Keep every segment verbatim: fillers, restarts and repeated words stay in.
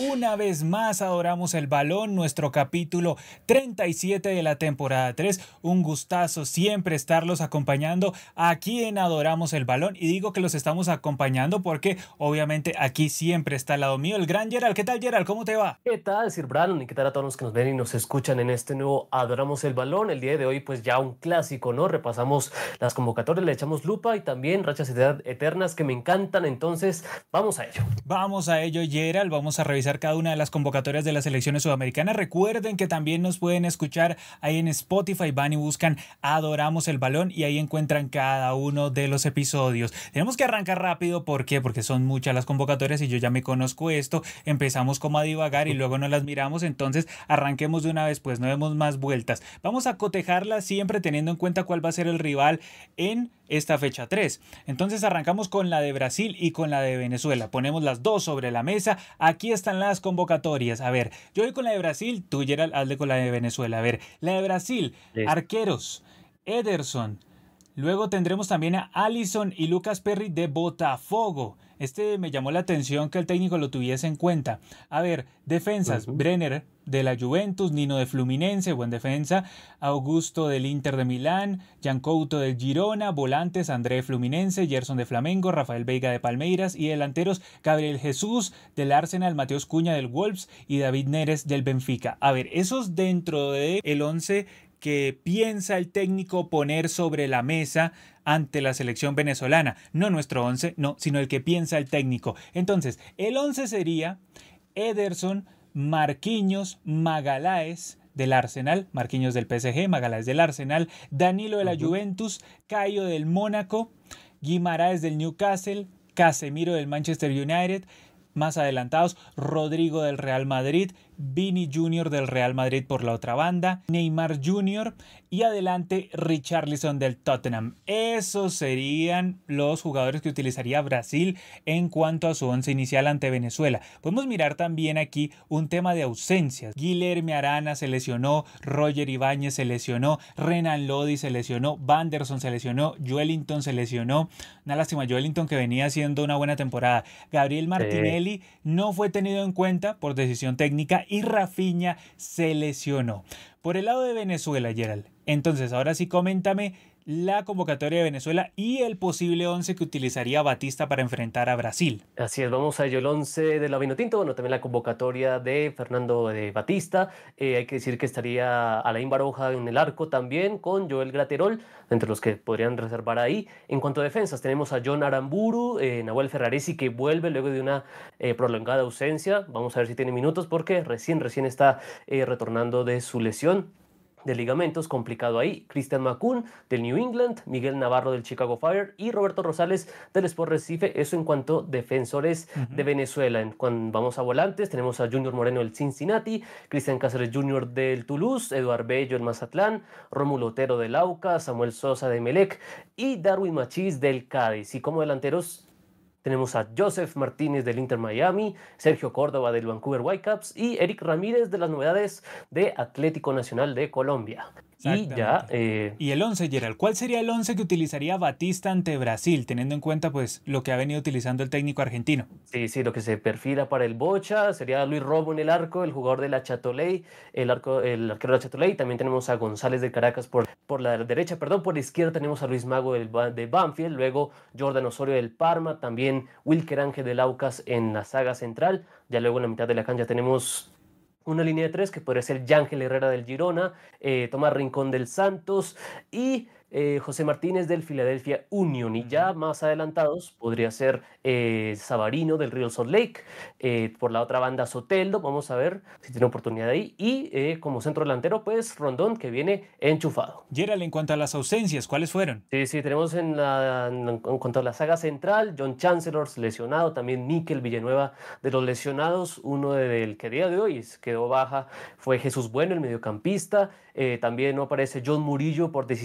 una vez más Adoramos el Balón, nuestro capítulo treinta y siete de la temporada tres. Un gustazo siempre estarlos acompañando aquí en Adoramos el Balón. Y digo que los estamos acompañando porque obviamente aquí siempre está al lado mío el gran Gerald. ¿Qué tal, Gerald? ¿Cómo te va? ¿Qué tal, Sir Brandon? ¿Y qué tal a todos los que nos ven y nos escuchan en este nuevo Adoramos el Balón? El día de hoy, pues ya un clásico, ¿no? Repasamos las convocatorias, le echamos lupa y también rachas eternas que me encantan. Entonces, vamos a ello. Vamos a ello, Gerald. Vamos a revisar cada una de las convocatorias de las selecciones sudamericanas. Recuerden que también nos pueden escuchar ahí en Spotify. Van y buscan Adoramos el Balón y ahí encuentran cada uno de los episodios. Tenemos que arrancar rápido. ¿Por qué? Porque son muchas las convocatorias y yo ya me conozco esto. Empezamos como a divagar y luego no las miramos. Entonces arranquemos de una vez, pues no demos más vueltas. Vamos a cotejarlas siempre teniendo en cuenta cuál va a ser el rival en esta fecha tres. Entonces arrancamos con la de Brasil y con la de Venezuela. Ponemos las dos sobre la mesa. Aquí están las convocatorias. A ver, yo voy con la de Brasil, tú, Gerald, hazle con la de Venezuela. A ver, la de Brasil, Listo. arqueros, Ederson. Luego tendremos también a Alisson y Lucas Perry de Botafogo. Este me llamó la atención que el técnico lo tuviese en cuenta. A ver, defensas, Uh-huh. Brenner de la Juventus, Nino de Fluminense, buen defensa, Augusto del Inter de Milán, Giancouto del Girona, volantes, André Fluminense, Gerson de Flamengo, Rafael Veiga de Palmeiras y delanteros, Gabriel Jesús del Arsenal, Mateus Cunha del Wolves y David Neres del Benfica. A ver, esos dentro del once que piensa el técnico poner sobre la mesa ante la selección venezolana. No nuestro once, no, sino el que piensa el técnico. Entonces, el once sería Ederson, Marquinhos, Magaláes del Arsenal, Marquinhos del P S G, Magaláes del Arsenal, Danilo de la Uh-huh. Juventus, Caio del Mónaco, Guimaraes del Newcastle, Casemiro del Manchester United. Más adelantados, Rodrigo del Real Madrid, Vini Junior del Real Madrid por la otra banda, Neymar Junior y adelante Richarlison del Tottenham. Esos serían los jugadores que utilizaría Brasil en cuanto a su once inicial ante Venezuela. Podemos mirar también aquí un tema de ausencias. Guilherme Arana se lesionó, Roger Ibáñez se lesionó, Renan Lodi se lesionó, Vanderson se lesionó, Joelinton se lesionó. Una lástima, Joelinton que venía haciendo una buena temporada. Gabriel Martinelli Eh, no fue tenido en cuenta por decisión técnica y Rafinha se lesionó. Por el lado de Venezuela, Gerald. Entonces, ahora sí, coméntame la convocatoria de Venezuela y el posible once que utilizaría Batista para enfrentar a Brasil. Así es, vamos a ello. El once de la Vinotinto, bueno, también la convocatoria de Fernando de Batista. Eh, hay que decir que estaría Alain Baroja en el arco también, con Joel Graterol, entre los que podrían reservar ahí. En cuanto a defensas, tenemos a John Aramburu, eh, Nahuel Ferraresi, que vuelve luego de una eh, prolongada ausencia. Vamos a ver si tiene minutos, porque recién, recién está eh, retornando de su lesión de ligamentos, complicado ahí. Christian Macoun del New England, Miguel Navarro del Chicago Fire y Roberto Rosales del Sport Recife. Eso en cuanto a defensores Uh-huh. de Venezuela. En cuando vamos a volantes, tenemos a Junior Moreno del Cincinnati, Cristian Cáceres junior del Toulouse, Eduard Bello del Mazatlán, Rómulo Otero del Aucas, Samuel Sosa de Melec y Darwin Machís del Cádiz. Y como delanteros tenemos a Joseph Martínez del Inter Miami, Sergio Córdoba del Vancouver Whitecaps y Eric Ramírez de las novedades de Atlético Nacional de Colombia. Y ya... Exactamente. Eh, Y el once, Gerald, ¿cuál sería el once que utilizaría Batista ante Brasil, teniendo en cuenta pues lo que ha venido utilizando el técnico argentino? Sí, sí, lo que se perfila para el Bocha sería Luis Romo en el arco, el jugador de la Chatoley, el, arco, el arquero de la Chatoley. También tenemos a González de Caracas por, por la derecha, perdón, por la izquierda tenemos a Luis Mago del, de Banfield, luego Jordan Osorio del Parma, también Wilker Ángel del Aucas en la saga central. Ya luego en la mitad de la cancha tenemos una línea de tres que podría ser Yángel Herrera del Girona, eh, Tomás Rincón del Santos y eh, José Martínez del Philadelphia Union. Y ya más adelantados podría ser eh, Savarino del Real Salt Lake, eh, por la otra banda Soteldo, vamos a ver si tiene oportunidad ahí. Y eh, como centro delantero, pues Rondón, que viene enchufado. Gerald, en cuanto a las ausencias, ¿cuáles fueron? Sí, sí, tenemos en, la, en cuanto a la saga central, John Chancellor lesionado, también Mikel Villanueva de los lesionados, uno del que a día de hoy quedó baja fue Jesús Bueno, el mediocampista, eh, también no aparece John Murillo por decisión técnica,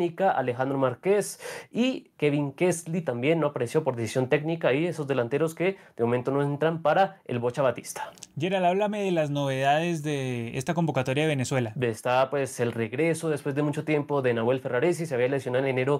técnica, Alejandro Márquez y Kevin Kessly también no apareció por decisión técnica, y esos delanteros que de momento no entran para el Bocha Batista. Gerald, háblame de las novedades de esta convocatoria de Venezuela. Está pues el regreso después de mucho tiempo de Nahuel Ferraresi. Se había lesionado en enero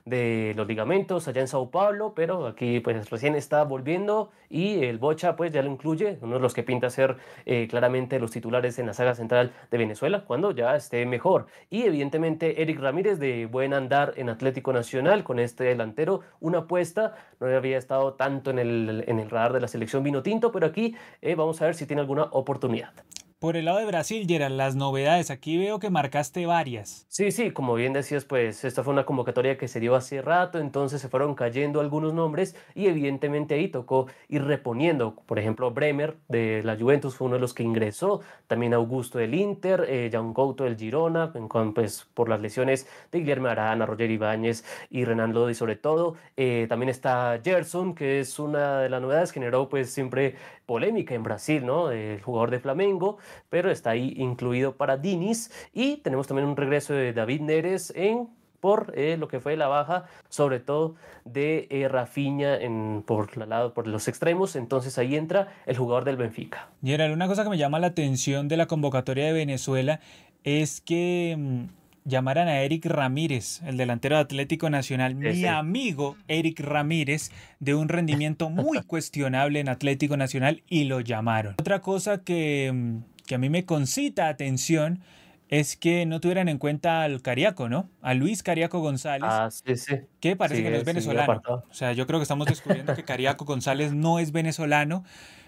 de los ligamentos allá en Sao Paulo, pero aquí pues recién está volviendo, y el Bocha pues ya lo incluye, uno de los que pinta ser eh, claramente los titulares en la saga central de Venezuela cuando ya esté mejor. Y evidentemente Eric Ramírez, de buen andar en Atlético Nacional con este delantero, una apuesta, no había estado tanto en el, en el radar de la selección vinotinto, pero aquí eh, vamos a ver si tiene alguna oportunidad. Por el lado de Brasil, Gerald, las novedades. Aquí veo que marcaste varias. Sí, sí, como bien decías, pues esta fue una convocatoria que se dio hace rato, entonces se fueron cayendo algunos nombres y evidentemente ahí tocó ir reponiendo. Por ejemplo, Bremer de la Juventus fue uno de los que ingresó, también Augusto del Inter, eh, Jan Couto del Girona, en, pues, por las lesiones de Guillermo Arana, Roger Ibáñez y Renan Lodi sobre todo. Eh, también está Gerson, que es una de las novedades, generó pues siempre polémica en Brasil, ¿no? El jugador de Flamengo, pero está ahí incluido para Diniz. Y tenemos también un regreso de David Neres en por eh, lo que fue la baja, sobre todo de eh, Rafinha en, por, la lado, por los extremos. Entonces ahí entra el jugador del Benfica. Gerald, una cosa que me llama la atención de la convocatoria de Venezuela es que mmm, llamaran a Eric Ramírez, el delantero de Atlético Nacional, Sí, mi sí. amigo Eric Ramírez, de un rendimiento muy cuestionable en Atlético Nacional, y lo llamaron. Otra cosa que, que a mí me concita atención es que no tuvieran en cuenta al Cariaco, ¿no? A Luis Cariaco González, Ah, sí, sí. que parece que no es Sigue, sigue venezolano. apartado. O sea, yo creo que estamos descubriendo que Cariaco González no es venezolano.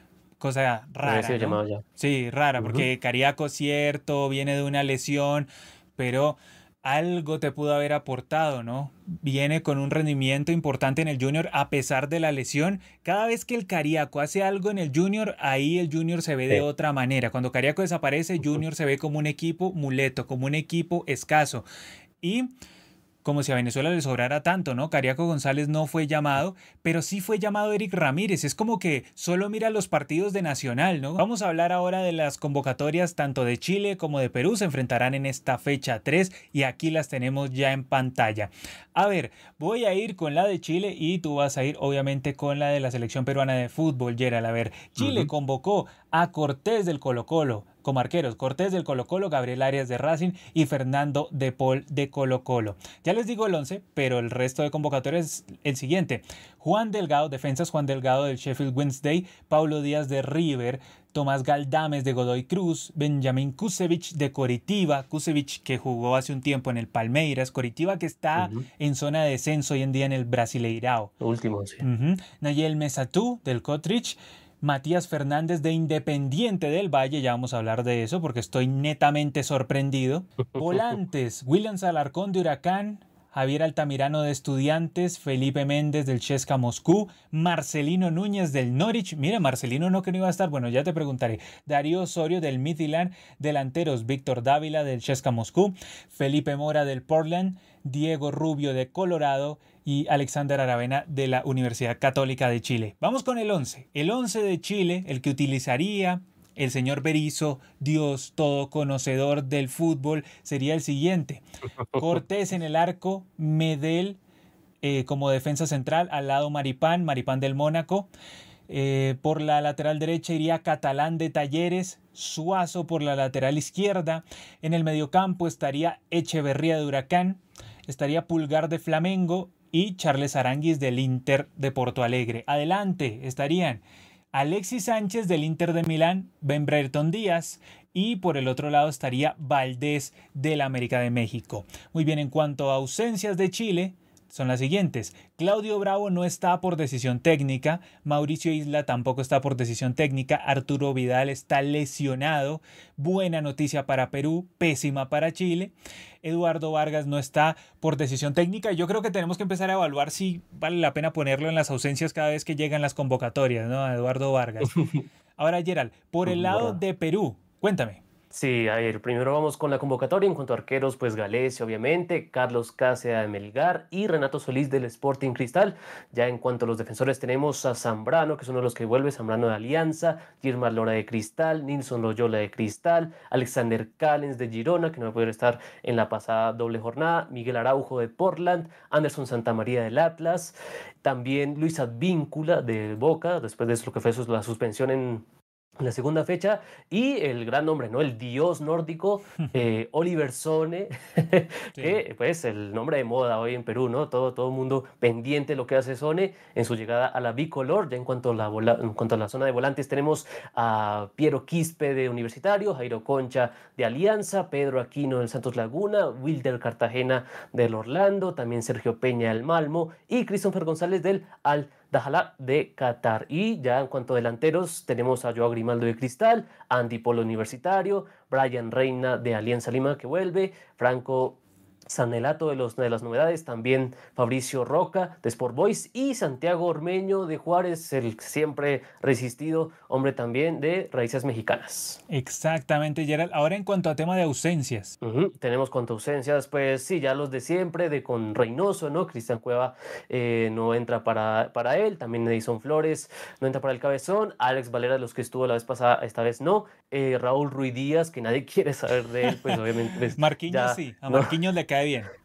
Cosa No había rara, sido ¿no? llamado ya. Sí, rara, Ujú. porque Cariaco, cierto, viene de una lesión, pero algo te pudo haber aportado, ¿no? Viene con un rendimiento importante en el Junior a pesar de la lesión. Cada vez que el Cariaco hace algo en el Junior, ahí el Junior se ve de Sí. otra manera. Cuando Cariaco desaparece, Ujú. Junior se ve como un equipo muleto, como un equipo escaso. Y como si a Venezuela le sobrara tanto, ¿no? Cariaco González no fue llamado, pero sí fue llamado Eric Ramírez. Es como que solo mira los partidos de Nacional, ¿no? Vamos a hablar ahora de las convocatorias tanto de Chile como de Perú. Se enfrentarán en esta fecha tres y aquí las tenemos ya en pantalla. A ver, voy a ir con la de Chile y tú vas a ir obviamente con la de la selección peruana de fútbol, Gerald. A ver, Chile Ujú. convocó a Cortés del Colo-Colo como arqueros, Cortés del Colo-Colo, Gabriel Arias de Racing y Fernando de Paul de Colo-Colo. Ya les digo el once, pero el resto de convocatorias es el siguiente. Juan Delgado, defensas Juan Delgado del Sheffield Wednesday, Paulo Díaz de River, Tomás Galdames de Godoy Cruz, Benjamín Kusevich de Coritiba, Kusevich que jugó hace un tiempo en el Palmeiras, Coritiba que está Ujú. en zona de descenso hoy en día en el Brasileirao. Último, sí. Uh-huh. Nayel Mesatú del Cotrich, Matías Fernández de Independiente del Valle, ya vamos a hablar de eso porque estoy netamente sorprendido. Volantes, William Alarcón de Huracán, Javier Altamirano de Estudiantes, Felipe Méndez del C S K A Moscú, Marcelino Núñez del Norwich. Mira, Marcelino no que no iba a estar, bueno, ya te preguntaré. Darío Osorio del Midtjylland, delanteros Víctor Dávila del C S K A Moscú, Felipe Mora del Portland, Diego Rubio de Colorado y Alexander Aravena de la Universidad Católica de Chile. Vamos con el once. El once de Chile, el que utilizaría el señor Berizzo, Dios todo conocedor del fútbol, sería el siguiente. Cortés en el arco, Medel eh, como defensa central, al lado Maripán, Maripán del Mónaco. Eh, por la lateral derecha iría Catalán de Talleres, Suazo por la lateral izquierda. En el mediocampo estaría Echeverría de Huracán, estaría Pulgar de Flamengo y Charles Aranguis del Inter de Porto Alegre. Adelante estarían Alexis Sánchez del Inter de Milán, Ben Brereton Díaz y por el otro lado estaría Valdés del América de México. Muy bien, en cuanto a ausencias de Chile, son las siguientes. Claudio Bravo no está por decisión técnica, Mauricio Isla tampoco está por decisión técnica, Arturo Vidal está lesionado, buena noticia para Perú, pésima para Chile. Eduardo Vargas no está por decisión técnica y yo creo que tenemos que empezar a evaluar si vale la pena ponerlo en las ausencias cada vez que llegan las convocatorias, ¿no? A Eduardo Vargas. Ahora, Gerald, por el lado Bueno, de Perú, cuéntame. Sí, a ver, primero vamos con la convocatoria. En cuanto a arqueros, pues Galese, obviamente, Carlos Cáceres de Melgar y Renato Solís del Sporting Cristal. Ya en cuanto a los defensores, tenemos a Zambrano, que es uno de los que vuelve, Zambrano de Alianza, Girmar Lora de Cristal, Nilson Loyola de Cristal, Alexander Callens de Girona, que no va a poder estar en la pasada doble jornada, Miguel Araujo de Portland, Anderson Santamaría del Atlas, también Luis Advíncula de Boca, después de eso lo que fue su- la suspensión en la segunda fecha, y el gran nombre, ¿no? El dios nórdico, eh, Oliver Sone, Sí. que pues el nombre de moda hoy en Perú, ¿no? Todo, todo el mundo pendiente de lo que hace Sone en su llegada a la bicolor. Ya en cuanto a la, vola- en cuanto a la zona de volantes tenemos a Piero Quispe de Universitario, Jairo Concha de Alianza, Pedro Aquino del Santos Laguna, Wilder Cartagena del Orlando, también Sergio Peña del Malmo y Christopher González del Al Dahala de Qatar. Y ya en cuanto a delanteros, tenemos a Joao Grimaldo de Cristal, Andy Polo Universitario, Brian Reina de Alianza Lima que vuelve, Franco Sanelato de, los, de las novedades, también Fabricio Roca de Sport Boys y Santiago Ormeño de Juárez, el siempre resistido hombre también de raíces mexicanas. Exactamente, Gerald. Ahora en cuanto a tema de ausencias. Ujú. Tenemos cuanto ausencias, pues sí, ya los de siempre, de con Reynoso, ¿no? Cristian Cueva eh, no entra para, para él, también Edison Flores no entra para el Cabezón, Alex Valera, de los que estuvo la vez pasada, esta vez no, eh, Raúl Ruiz Díaz, que nadie quiere saber de él, pues obviamente pues, Marquinhos ya sí, a no, Marquinhos le cae bien.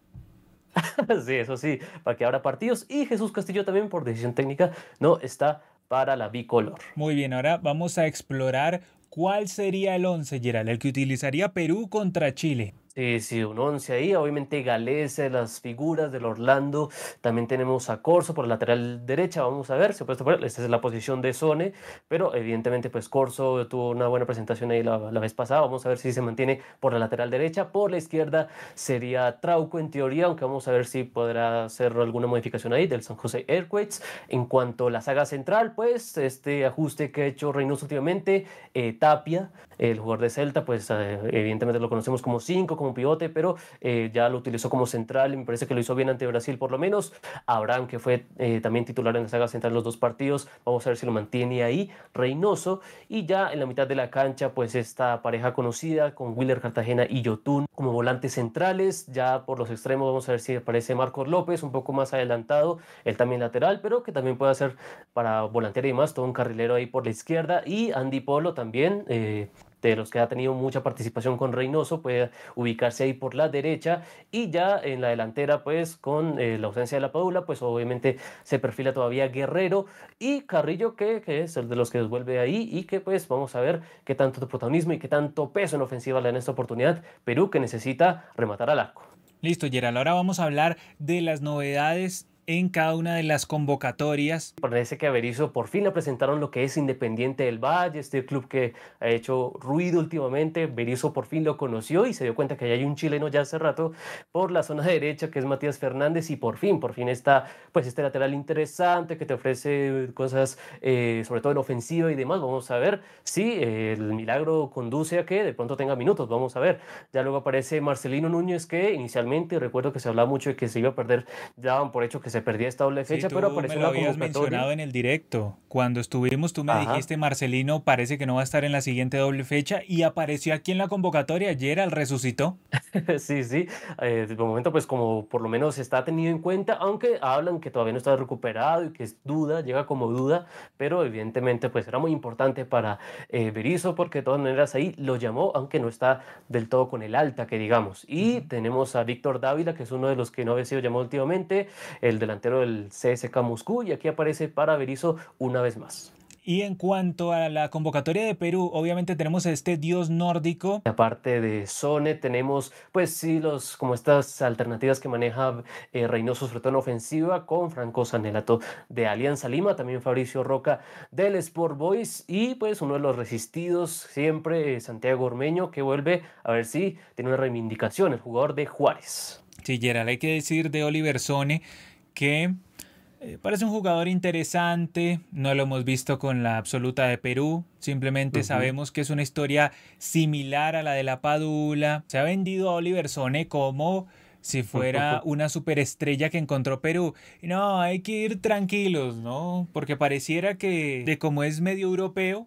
sí, eso sí, para que abra partidos, y Jesús Castillo también por decisión técnica no está para la bicolor. Muy bien, ahora vamos a explorar cuál sería el once, Gerald, el que utilizaría Perú contra Chile. Sí, sí, un once ahí, obviamente Galese, las figuras del Orlando, también tenemos a Corso por la lateral derecha, vamos a ver, se puede poner, esta es la posición de Sone, pero evidentemente pues Corso tuvo una buena presentación ahí la, la vez pasada, vamos a ver si se mantiene por la lateral derecha, por la izquierda sería Trauco en teoría, aunque vamos a ver si podrá hacer alguna modificación ahí del San José Earthquakes. En cuanto a la saga central, pues este ajuste que ha hecho Reynoso últimamente, eh, Tapia, el jugador de Celta, pues eh, evidentemente lo conocemos como cinco, como pivote, pero eh, ya lo utilizó como central y me parece que lo hizo bien ante Brasil por lo menos. Abraham, que fue eh, también titular en la saga central en los dos partidos, vamos a ver si lo mantiene ahí. Reynoso, y ya en la mitad de la cancha, pues esta pareja conocida con Willer Cartagena y Yotun como volantes centrales. Ya por los extremos vamos a ver si aparece Marcos López, un poco más adelantado, él también lateral, pero que también puede hacer para volantear y más, todo un carrilero ahí por la izquierda. Y Andy Polo también, eh, de los que ha tenido mucha participación con Reynoso, puede ubicarse ahí por la derecha. Y ya en la delantera, pues con eh, la ausencia de la Padula, pues obviamente se perfila todavía Guerrero y Carrillo, que, que es el de los que nos vuelve ahí, y que pues vamos a ver qué tanto protagonismo y qué tanto peso en ofensiva le da en esta oportunidad Perú, que necesita rematar al arco. Listo, Gerald, ahora vamos a hablar de las novedades en cada una de las convocatorias. Parece que a Berizzo por fin le presentaron lo que es Independiente del Valle, este club que ha hecho ruido últimamente. Berizzo por fin lo conoció y se dio cuenta que hay un chileno ya hace rato por la zona derecha, que es Matías Fernández, y por fin, por fin está pues este lateral interesante que te ofrece cosas, eh, sobre todo en ofensiva y demás. Vamos a ver si eh, el milagro conduce a que de pronto tenga minutos. Vamos a ver. Ya luego aparece Marcelino Núñez, que inicialmente recuerdo que se hablaba mucho de que se iba a perder, daban por hecho que se perdía esta doble Sí, fecha, pero tú me apareció en lo la habías convocatoria. mencionado en el directo. Cuando estuvimos, tú me Ajá. dijiste, Marcelino parece que no va a estar en la siguiente doble fecha y apareció aquí en la convocatoria. Gerald resucitó. Sí, sí. Eh, de momento, pues como por lo menos está tenido en cuenta, aunque hablan que todavía no está recuperado y que es duda, llega como duda, pero evidentemente pues era muy importante para eh, Berizzo, porque de todas maneras ahí lo llamó, aunque no está del todo con el alta, que digamos. Y Ujú. tenemos a Víctor Dávila, que es uno de los que no había sido llamado últimamente, el delantero del C S K Moscú, y aquí aparece para Berizzo una vez más. Y en cuanto a la convocatoria de Perú, obviamente tenemos a este dios nórdico. Aparte de Sone, tenemos, pues sí, los, como estas alternativas que maneja eh, Reynoso, sobre todo en ofensiva, con Franco Sanelato de Alianza Lima, también Fabricio Roca del Sport Boys, y pues uno de los resistidos siempre, eh, Santiago Ormeño, que vuelve a ver si tiene una reivindicación, el jugador de Juárez. Sí, Gerald, hay que decir de Oliver Sone que Eh, parece un jugador interesante, no lo hemos visto con la absoluta de Perú, simplemente Ujú. sabemos que es una historia similar a la de la Padula. Se ha vendido a Oliver Sone como si fuera una superestrella que encontró Perú. Y no, hay que ir tranquilos, ¿no? Porque pareciera que de como es medio europeo,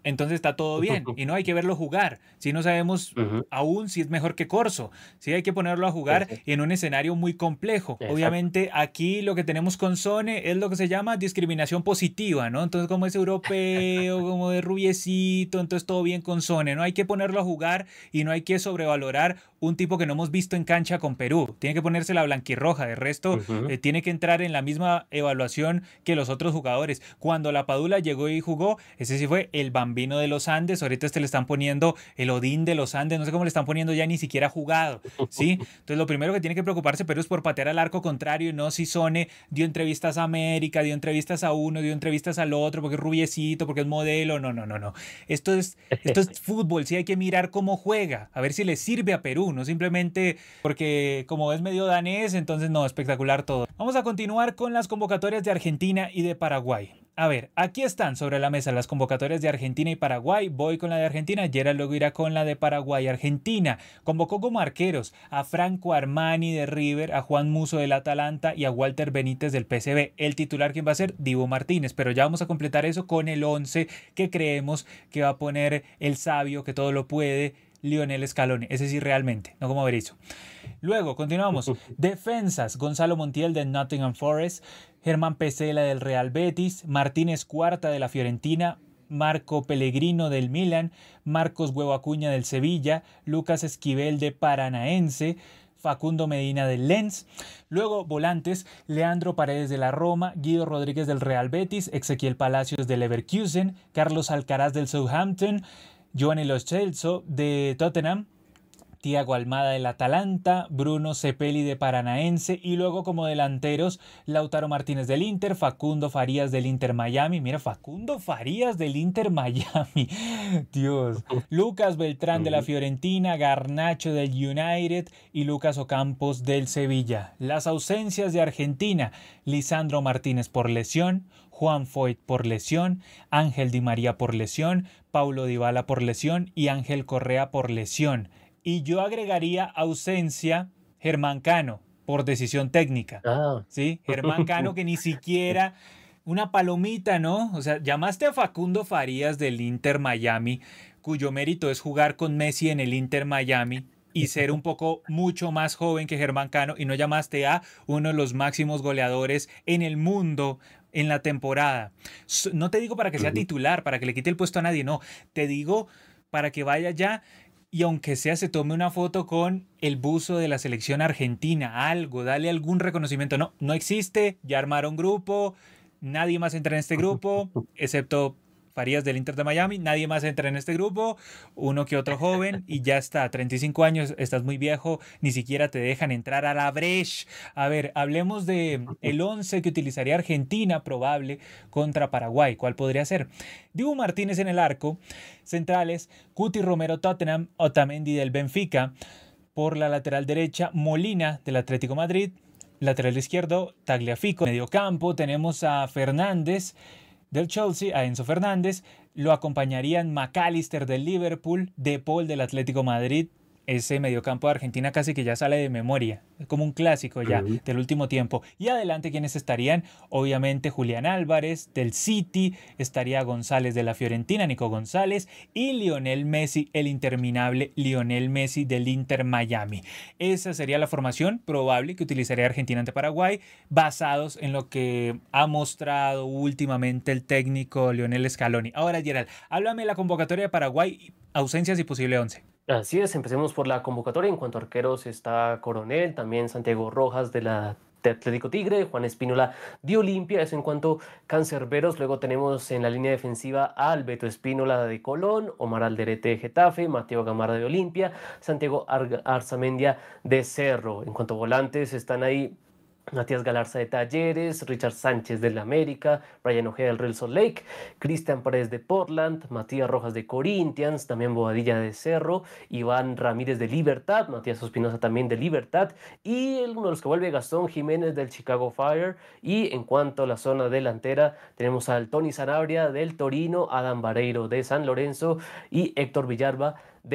entonces está todo bien. Y no hay que verlo jugar. Si no sabemos Ujú. aún si es mejor que Corso. Sí hay que ponerlo a Sí, jugar sí, en un escenario muy complejo. exacto. Obviamente aquí lo que tenemos con Sone es lo que se llama discriminación positiva, ¿no? Entonces como es europeo, como de rubiecito, entonces todo bien con Sone. No hay que ponerlo a jugar y no hay que sobrevalorar un tipo que no hemos visto en cancha con Perú. Tiene que ponerse la blanquirroja. De resto, Ujú. eh, tiene que entrar en la misma evaluación que los otros jugadores. Cuando la Padula llegó y jugó, ese sí fue el bambino de los Andes. Ahorita este le están poniendo el Odín de los Andes. No sé cómo le están poniendo, ya ni siquiera jugado. ¿Sí? Entonces lo primero que tiene que preocuparse Perú es por patear al arco contrario y no si Sone dio entrevistas a América, dio entrevistas a uno, dio entrevistas al otro, porque es rubiecito, porque es modelo. No, no, no, no. Esto es, esto es fútbol. Sí hay que mirar cómo juega, a ver si le sirve a Perú, no simplemente porque como es medio danés, entonces no, espectacular todo. Vamos a continuar con las convocatorias de Argentina y de Paraguay. A ver, aquí están sobre la mesa las convocatorias de Argentina y Paraguay. Voy con la de Argentina, Gerald luego irá con la de Paraguay. Argentina convocó como arqueros a Franco Armani de River, a Juan Musso del Atalanta y a Walter Benítez del P S V. El titular, ¿quién va a ser? Dibu Martínez, pero ya vamos a completar eso con el once que creemos que va a poner el sabio que todo lo puede, Lionel Scaloni. Ese sí realmente, no como Berizzo. Luego, continuamos. Defensas, Gonzalo Montiel de Nottingham Forest, Germán Pesela del Real Betis, Martínez Cuarta de la Fiorentina, Marco Pellegrino del Milan, Marcos Huevo Acuña del Sevilla, Lucas Esquivel de Paranaense, Facundo Medina del Lens. Luego, volantes, Leandro Paredes de la Roma, Guido Rodríguez del Real Betis, Ezequiel Palacios del Leverkusen, Carlos Alcaraz del Southampton, Giovanni Lo Celso de Tottenham, Thiago Almada del Atalanta, Bruno Cepelli de Paranaense y luego como delanteros Lautaro Martínez del Inter, Facundo Farías del Inter Miami, mira Facundo Farías del Inter Miami, Dios, Lucas Beltrán de la Ujú. Fiorentina, Garnacho del United y Lucas Ocampos del Sevilla. Las ausencias de Argentina, Lisandro Martínez por lesión, Juan Foyt por lesión, Ángel Di María por lesión, Paulo Dybala por lesión y Ángel Correa por lesión. Y yo agregaría ausencia Germán Cano por decisión técnica. Ah. ¿Sí? Germán Cano que ni siquiera una palomita, ¿no? O sea, llamaste a Facundo Farías del Inter Miami, cuyo mérito es jugar con Messi en el Inter Miami y ser un poco mucho más joven que Germán Cano y no llamaste a uno de los máximos goleadores en el mundo en la temporada. No te digo para que sea Ujú. titular, para que le quite el puesto a nadie, no. Te digo para que vaya ya y aunque sea se tome una foto con el buzo de la selección argentina, algo, dale algún reconocimiento. No, no existe, ya armaron grupo, nadie más entra en este grupo, excepto Farías del Inter de Miami, nadie más entra en este grupo, uno que otro joven y ya está, treinta y cinco años, estás muy viejo, ni siquiera te dejan entrar a la brecha. A ver, hablemos de el once que utilizaría Argentina probable contra Paraguay, ¿cuál podría ser? Dibu Martínez en el arco, centrales, Cuti Romero Tottenham, Otamendi del Benfica, por la lateral derecha, Molina del Atlético Madrid, lateral izquierdo, Tagliafico, medio campo, tenemos a Fernández del Chelsea, a Enzo Fernández, lo acompañarían McAllister del Liverpool, De Paul del Atlético Madrid. Ese mediocampo de Argentina casi que ya sale de memoria, es como un clásico ya Ujú. del último tiempo. Y adelante, ¿quiénes estarían? Obviamente Julián Álvarez del City, estaría González de la Fiorentina, Nico González, y Lionel Messi, el interminable Lionel Messi del Inter Miami. Esa sería la formación probable que utilizaría Argentina ante Paraguay, basados en lo que ha mostrado últimamente el técnico Lionel Scaloni. Ahora, Gerald, háblame de la convocatoria de Paraguay, ausencias y posible once. Así es, empecemos por la convocatoria. En cuanto a arqueros está Coronel, también Santiago Rojas de la de Atlético Tigre, Juan Espínola de Olimpia, eso en cuanto a cancerberos. Luego tenemos en la línea defensiva a Alberto Espínola de Colón, Omar Alderete de Getafe, Mateo Gamarra de Olimpia, Santiago Ar Arzamendia de Cerro. En cuanto a volantes están ahí Matías Galarza de Talleres, Richard Sánchez del América, Brian Ojeda del Real Salt Lake, Cristian Paredes de Portland, Matías Rojas de Corinthians, también Bobadilla de Cerro, Iván Ramírez de Libertad, Matías Ospinoza también de Libertad y uno de los que vuelve Gastón Jiménez del Chicago Fire. Y en cuanto a la zona delantera tenemos al Tony Sanabria del Torino, Adam Vareiro de San Lorenzo y Héctor Villalba de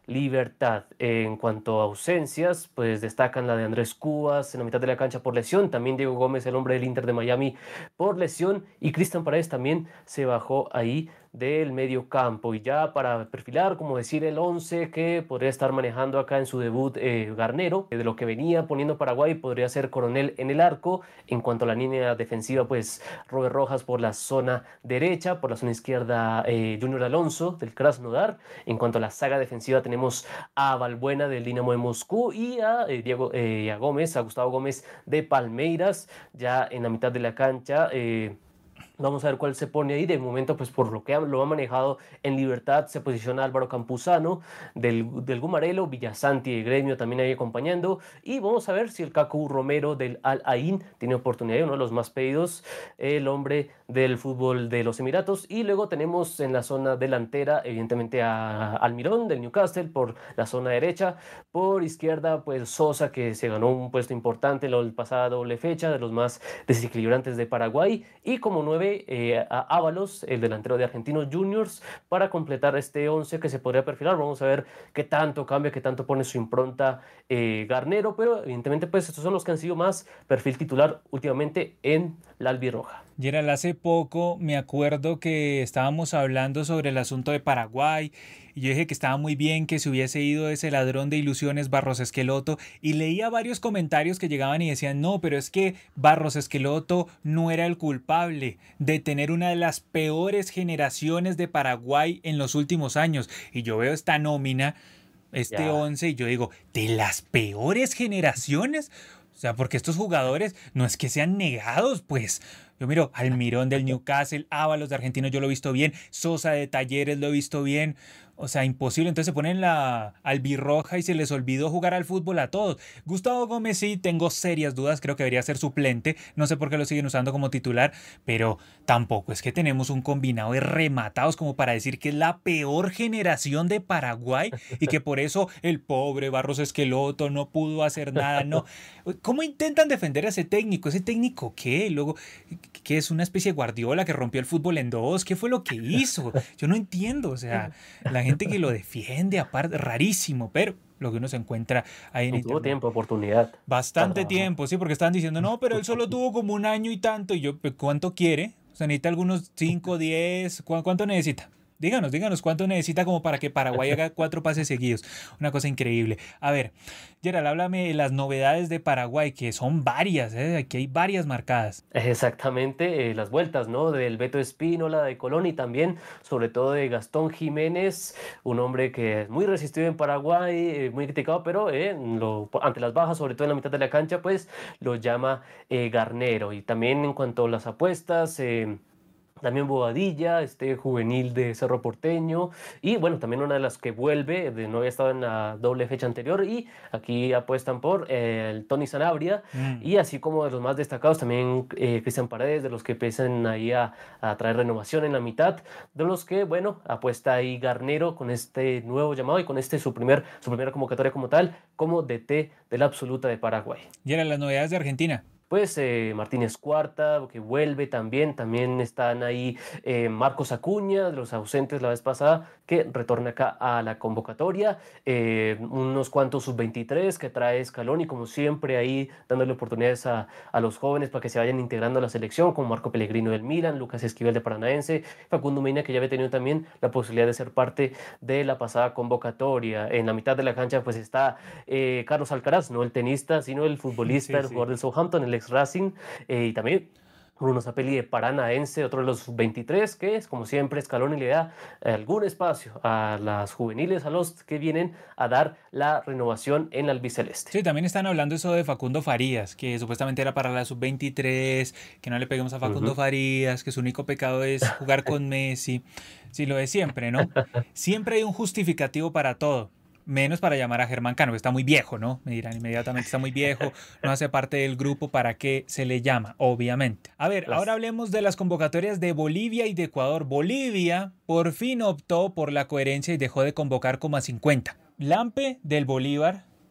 Libertad. En cuanto a ausencias, pues destacan la de Andrés Cubas en la mitad de la cancha por lesión, también Diego Gómez, el hombre del Inter de Miami, por lesión, y Cristian Paredes también se bajó ahí del medio campo. Y ya para perfilar, como decir, el once que podría estar manejando acá en su debut eh, Garnero, de lo que venía poniendo Paraguay, podría ser Coronel en el arco. En cuanto a la línea defensiva, pues Robert Rojas por la zona derecha, por la zona izquierda eh, Junior Alonso del Krasnodar. En cuanto a la saga defensiva, tenemos a Valbuena del Dinamo de Moscú y a eh, Diego eh, a Gómez, a Gustavo Gómez de Palmeiras. Ya en la mitad de la cancha, eh, vamos a ver cuál se pone ahí. De momento, pues por lo que ha, lo ha manejado en Libertad, se posiciona Álvaro Campuzano del, del Gumarelo, Villasanti de Gremio también ahí acompañando. Y vamos a ver si el Cacu Romero del Al Ain tiene oportunidad, uno de los más pedidos, el hombre del fútbol de los Emiratos. Y luego tenemos en la zona delantera, evidentemente, a Almirón del Newcastle por la zona derecha. Por izquierda, pues Sosa, que se ganó un puesto importante en la pasada doble fecha, de los más desequilibrantes de Paraguay. Y como nueve, Eh, a Ábalos, el delantero de Argentinos Juniors, para completar este once que se podría perfilar. Vamos a ver qué tanto cambia, qué tanto pone su impronta eh, Garnero, pero evidentemente pues estos son los que han sido más perfil titular últimamente en la albirroja. Gerald, hace poco me acuerdo que estábamos hablando sobre el asunto de Paraguay y yo dije que estaba muy bien que se hubiese ido ese ladrón de ilusiones Barros Esqueloto y leía varios comentarios que llegaban y decían no, pero es que Barros Esqueloto no era el culpable de tener una de las peores generaciones de Paraguay en los últimos años. Y yo veo esta nómina, este Ya. once, y yo digo, ¿de las peores generaciones? O sea, porque estos jugadores no es que sean negados, pues. Yo miro Almirón del Newcastle, Ábalos de Argentinos, yo lo he visto bien, Sosa de Talleres lo he visto bien. O sea, imposible. Entonces se ponen la albirroja y se les olvidó jugar al fútbol a todos. Gustavo Gómez sí, tengo serias dudas, creo que debería ser suplente. No sé por qué lo siguen usando como titular, pero tampoco es que tenemos un combinado de rematados como para decir que es la peor generación de Paraguay y que por eso el pobre Barros Esqueloto no pudo hacer nada. No. ¿Cómo intentan defender a ese técnico? ¿Ese técnico qué? Luego, ¿qué es una especie de Guardiola que rompió el fútbol en dos? ¿Qué fue lo que hizo? Yo no entiendo. O sea, la gente que lo defiende, aparte, rarísimo, pero lo que uno se encuentra ahí en Y tuvo internet. tiempo, oportunidad para Bastante trabajar. tiempo, sí, porque estaban diciendo, no, pero él solo tuvo como un año y tanto. Y yo, "¿Pues ¿cuánto quiere? O sea, necesita algunos cinco, diez, ¿cu- ¿cuánto necesita? Díganos, díganos cuánto necesita como para que Paraguay haga cuatro pases seguidos. Una cosa increíble. A ver, Gerald, háblame de las novedades de Paraguay, que son varias, ¿eh? Aquí hay varias marcadas. Exactamente, eh, las vueltas, ¿no? Del Beto Espínola, de Colón y también, sobre todo, de Gastón Jiménez, un hombre que es muy resistido en Paraguay, eh, muy criticado, pero eh, lo- ante las bajas, sobre todo en la mitad de la cancha, pues lo llama eh, Garnero. Y también en cuanto a las apuestas, eh, también Bobadilla, este juvenil de Cerro Porteño, y bueno, también una de las que vuelve, de, no había estado en la doble fecha anterior, y aquí apuestan por eh, el Tony Sanabria, Mm. y así como de los más destacados también eh, Cristian Paredes, de los que empiezan ahí a, a traer renovación en la mitad, de los que, bueno, apuesta ahí Garnero con este nuevo llamado y con este su, primer, su primera convocatoria como tal, como D T de la absoluta de Paraguay. Gerald, las novedades de Argentina. Pues eh, Martínez Cuarta, que vuelve también, también están ahí eh, Marcos Acuña, de los ausentes la vez pasada, que retorna acá a la convocatoria, eh, unos cuantos sub veintitrés que trae Scaloni, como siempre ahí dándole oportunidades a, a los jóvenes para que se vayan integrando a la selección, como Marco Pellegrino del Milan, Lucas Esquivel de Paranaense, Facundo Mina, que ya había tenido también la posibilidad de ser parte de la pasada convocatoria. En la mitad de la cancha pues está eh, Carlos Alcaraz, no el tenista, sino el futbolista, Sí, el sí. jugador del Southampton, el ex Racing, eh, y también Bruno Zapelli de Paranaense, otro de los veintitrés, que es como siempre Scaloni le da eh, algún espacio a las juveniles, a los que vienen a dar la renovación en la albiceleste. Sí, también están hablando eso de Facundo Farías, que supuestamente era para la sub veintitrés, que no le peguemos a Facundo Ujú. Farías, que su único pecado es jugar con Messi. Sí, lo de siempre, ¿no? Siempre hay un justificativo para todo. Menos para llamar a Germán Cano, que está muy viejo, ¿no? Me dirán inmediatamente, está muy viejo, no hace parte del grupo, ¿para qué se le llama? Obviamente. A ver, ahora Las, hablemos de las convocatorias de Bolivia y de Ecuador. Bolivia por fin optó por la coherencia y dejó de convocar como a cincuenta. Lampe del Bolívar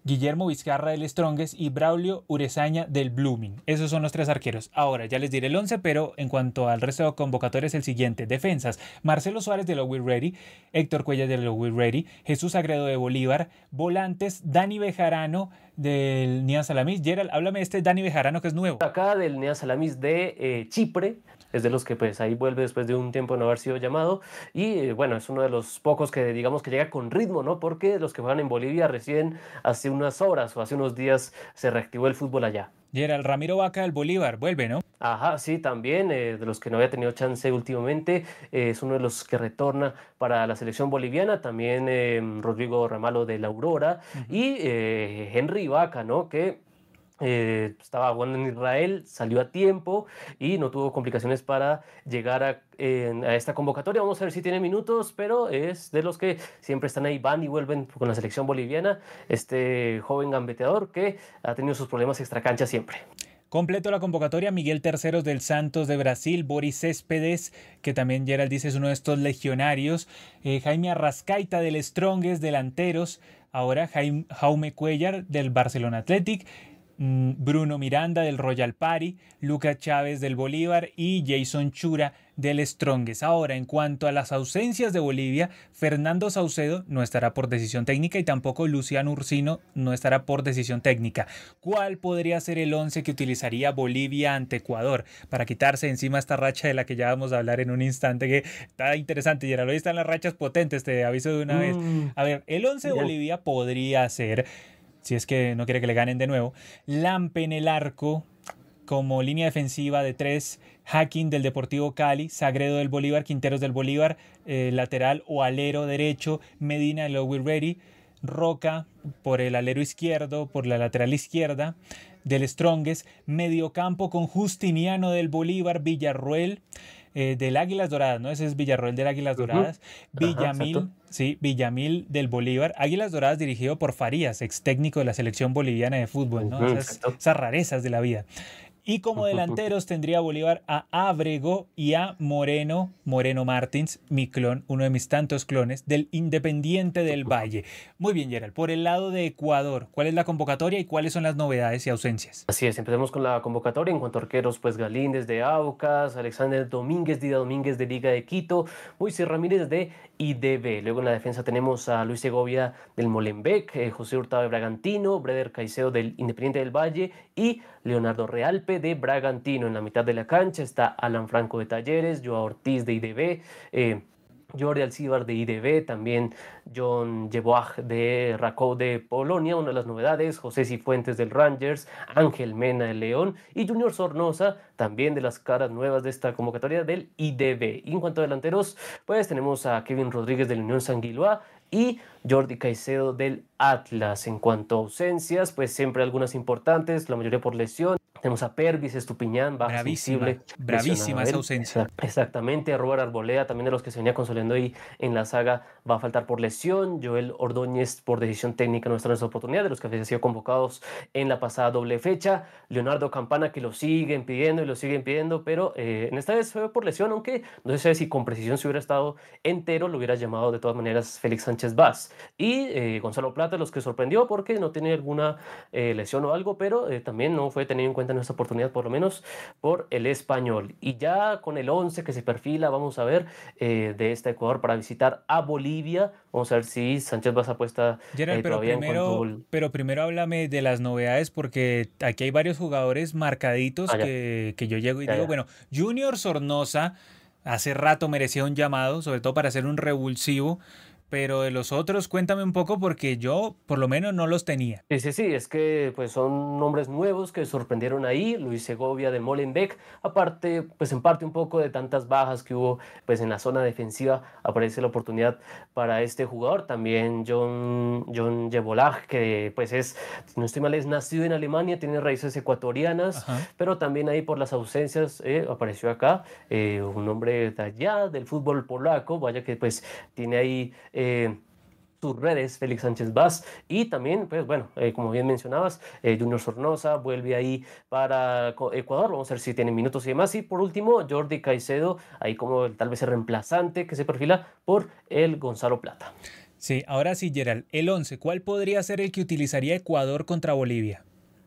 Guillermo Vizcarra del Strongest y Braulio Urezaña del Blooming. Esos son los tres arqueros. Ahora ya les diré el once, pero en cuanto al resto de convocatorias, el siguiente. Defensas: Marcelo Suárez del Always Ready, Héctor Cuellar del Always Ready, Jesús Sagredo de Bolívar. Volantes: Dani Bejarano del Nia Salamis. Gerald, háblame de este Dani Bejarano que es nuevo. Acá del Nia Salamis de eh, Chipre, es de los que pues ahí vuelve después de un tiempo de no haber sido llamado y eh, bueno, es uno de los pocos que digamos que llega con ritmo, ¿no? Porque los que juegan en Bolivia recién hace unas horas o hace unos días se reactivó el fútbol allá. Gerald, Ramiro Vaca del Bolívar, vuelve, ¿no? Ajá, sí, también, eh, de los que no había tenido chance últimamente, eh, es uno de los que retorna para la selección boliviana, también eh, Rodrigo Ramalo de la Aurora uh-huh. y eh, Henry Vaca, ¿no? Que eh, estaba jugando en Israel, salió a tiempo y no tuvo complicaciones para llegar a, eh, a esta convocatoria. Vamos a ver si tiene minutos, pero es de los que siempre están ahí, van y vuelven con la selección boliviana, este joven gambeteador que ha tenido sus problemas extracancha siempre. Completo la convocatoria: Miguel Terceros del Santos de Brasil, Boris Céspedes, que también Gerald dice es uno de estos legionarios, eh, Jaime Arrascaita del Strongest, delanteros, ahora Jaime, Jaume Cuellar del Barcelona Athletic, Bruno Miranda del Royal Pari, Lucas Chávez del Bolívar y Jason Chura del Strongest. Ahora, en cuanto a las ausencias de Bolivia, Fernando Saucedo no estará por decisión técnica y tampoco Luciano Ursino no estará por decisión técnica. ¿Cuál podría ser el once que utilizaría Bolivia ante Ecuador para quitarse encima esta racha de la que ya vamos a hablar en un instante, que está interesante? Y ahora hoy están las rachas potentes, te aviso de una mm. vez. A ver, el once de Bolivia podría ser, si es que no quiere que le ganen de nuevo, Lampe en el arco como línea defensiva de tres, Hacking del Deportivo Cali, Sagredo del Bolívar, Quinteros del Bolívar, eh, lateral o alero derecho, Medina del Always Ready, Roca por el alero izquierdo, por la lateral izquierda del Strongest, mediocampo con Justiniano del Bolívar, Villarroel eh, del Águilas Doradas, ¿no? Ese es Villarroel del Águilas Doradas, uh-huh. Villamil, Ajá, sí, Villamil del Bolívar, Águilas Doradas dirigido por Farías, ex técnico de la selección boliviana de fútbol, ¿no? Uh-huh, esas, esas rarezas de la vida. Y como delanteros tendría Bolívar a Ábrego y a Moreno, Moreno Martins, mi clon, uno de mis tantos clones, del Independiente del Valle. Muy bien, Gerald. Por el lado de Ecuador, ¿cuál es la convocatoria y cuáles son las novedades y ausencias? Así es, empecemos con la convocatoria. En cuanto a arqueros, pues Galíndez de Aucas, Alexander Domínguez, Dida Domínguez de Liga de Quito, Moisés Ramírez de I D B. Luego en la defensa tenemos a Luis Segovia del Molenbeek, eh, José Hurtado de Bragantino, Breder Caicedo del Independiente del Valle y Leonardo Realpe de Bragantino. En la mitad de la cancha está Alan Franco de Talleres, Joao Ortiz de I D B, eh, Jordi Alcibar de I D B, también John Jeboaj de Rakow de Polonia, una de las novedades, José Cifuentes del Rangers, Ángel Mena del León y Junior Sornosa, también de las caras nuevas de esta convocatoria del I D B. Y en cuanto a delanteros, pues tenemos a Kevin Rodríguez del Unión Sanguilua y Jordi Caicedo del Atlas. En cuanto a ausencias, pues siempre algunas importantes, la mayoría por lesión. Tenemos a Pervis Estupiñán, baja bravísima, sensible. Bravísima esa ausencia. Exactamente, a Robert Arboleda, también de los que se venía consolidando ahí en la saga, va a faltar por lesión. Joel Ordóñez por decisión técnica no está en esta oportunidad, de los que habían sido convocados en la pasada doble fecha. Leonardo Campana, que lo siguen pidiendo y lo siguen pidiendo, pero eh, en esta vez fue por lesión, aunque no sé si con precisión si hubiera estado entero, lo hubiera llamado de todas maneras Félix Sánchez Vaz. Y eh, Gonzalo Plata, los que sorprendió porque no tiene alguna eh, lesión o algo, pero eh, también no fue tenido en cuenta en esta oportunidad, por lo menos por el Español. Y ya con el once que se perfila, vamos a ver eh, de este Ecuador para visitar a Bolivia. Vamos a ver si Sánchez Vaz apuesta Gerald, eh, pero primero, cuanto... pero primero háblame de las novedades, porque aquí hay varios jugadores marcaditos ah, que, que yo llego y ya, digo, ya. Bueno, Junior Sornosa hace rato merecía un llamado, sobre todo para hacer un revulsivo. Pero de los otros, cuéntame un poco, porque yo por lo menos no los tenía. Sí, sí, sí, es que pues son nombres nuevos que sorprendieron ahí. Luis Segovia de Molenbeek, aparte, pues en parte un poco de tantas bajas que hubo pues en la zona defensiva, aparece la oportunidad para este jugador. También John, John Jeboaj, que pues es, si no estoy mal, es nacido en Alemania, tiene raíces ecuatorianas, Ajá. pero también ahí por las ausencias eh, apareció acá eh, un hombre de allá, del fútbol polaco, vaya que pues tiene ahí... Eh, sus redes, Félix Sánchez Vaz, y también, pues bueno, eh, como bien mencionabas, eh, Junior Sornosa vuelve ahí para Ecuador, vamos a ver si tiene minutos y demás, y por último, Jordi Caicedo, ahí como tal vez el reemplazante que se perfila por el Gonzalo Plata. Sí, ahora sí, Gerald, el once, ¿cuál podría ser el que utilizaría Ecuador contra Bolivia?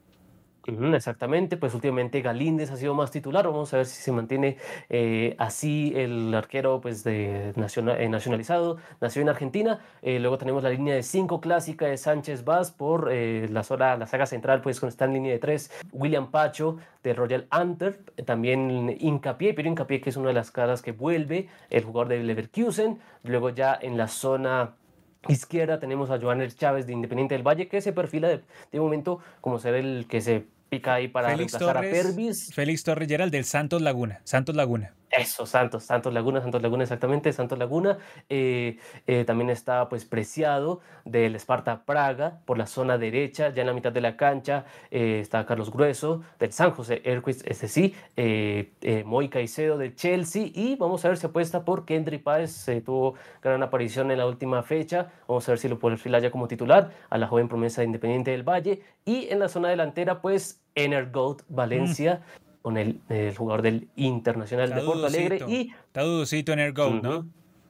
Ujú, exactamente, pues últimamente Galíndez ha sido más titular, vamos a ver si se mantiene eh, así el arquero pues de naciona- eh, nacionalizado, nació en Argentina. Eh, luego tenemos la línea de cinco clásica de Sánchez Vaz por eh, la, zona, la saga central, pues con esta en línea de tres, William Pacho de Royal Antwerp, eh, también Hincapié, pero Hincapié que es una de las caras que vuelve, el jugador de Leverkusen. Luego ya en la zona izquierda tenemos a Joaner Chávez de Independiente del Valle, que se perfila de, de momento como ser el que se pica ahí para Félix reemplazar a Torres, Pervis. Félix Torres Gerald del Santos Laguna, Santos Laguna. Eso, Santos, Santos Laguna, Santos Laguna, exactamente, Santos Laguna. Eh, eh, también está pues Preciado del Sparta Praga por la zona derecha, ya en la mitad de la cancha eh, está Carlos Grueso del San José Earthquakes, ese sí, eh, eh, Moy Caicedo del Chelsea y vamos a ver si apuesta por Kendry Páez, eh, tuvo gran aparición en la última fecha, vamos a ver si lo perfila ya como titular, a la joven promesa de Independiente del Valle y en la zona delantera pues Energold Mm, Valencia con el, el jugador del Internacional está de Porto Alegre dudosito, y está dudosito en el GOAT, ¿no? ujú,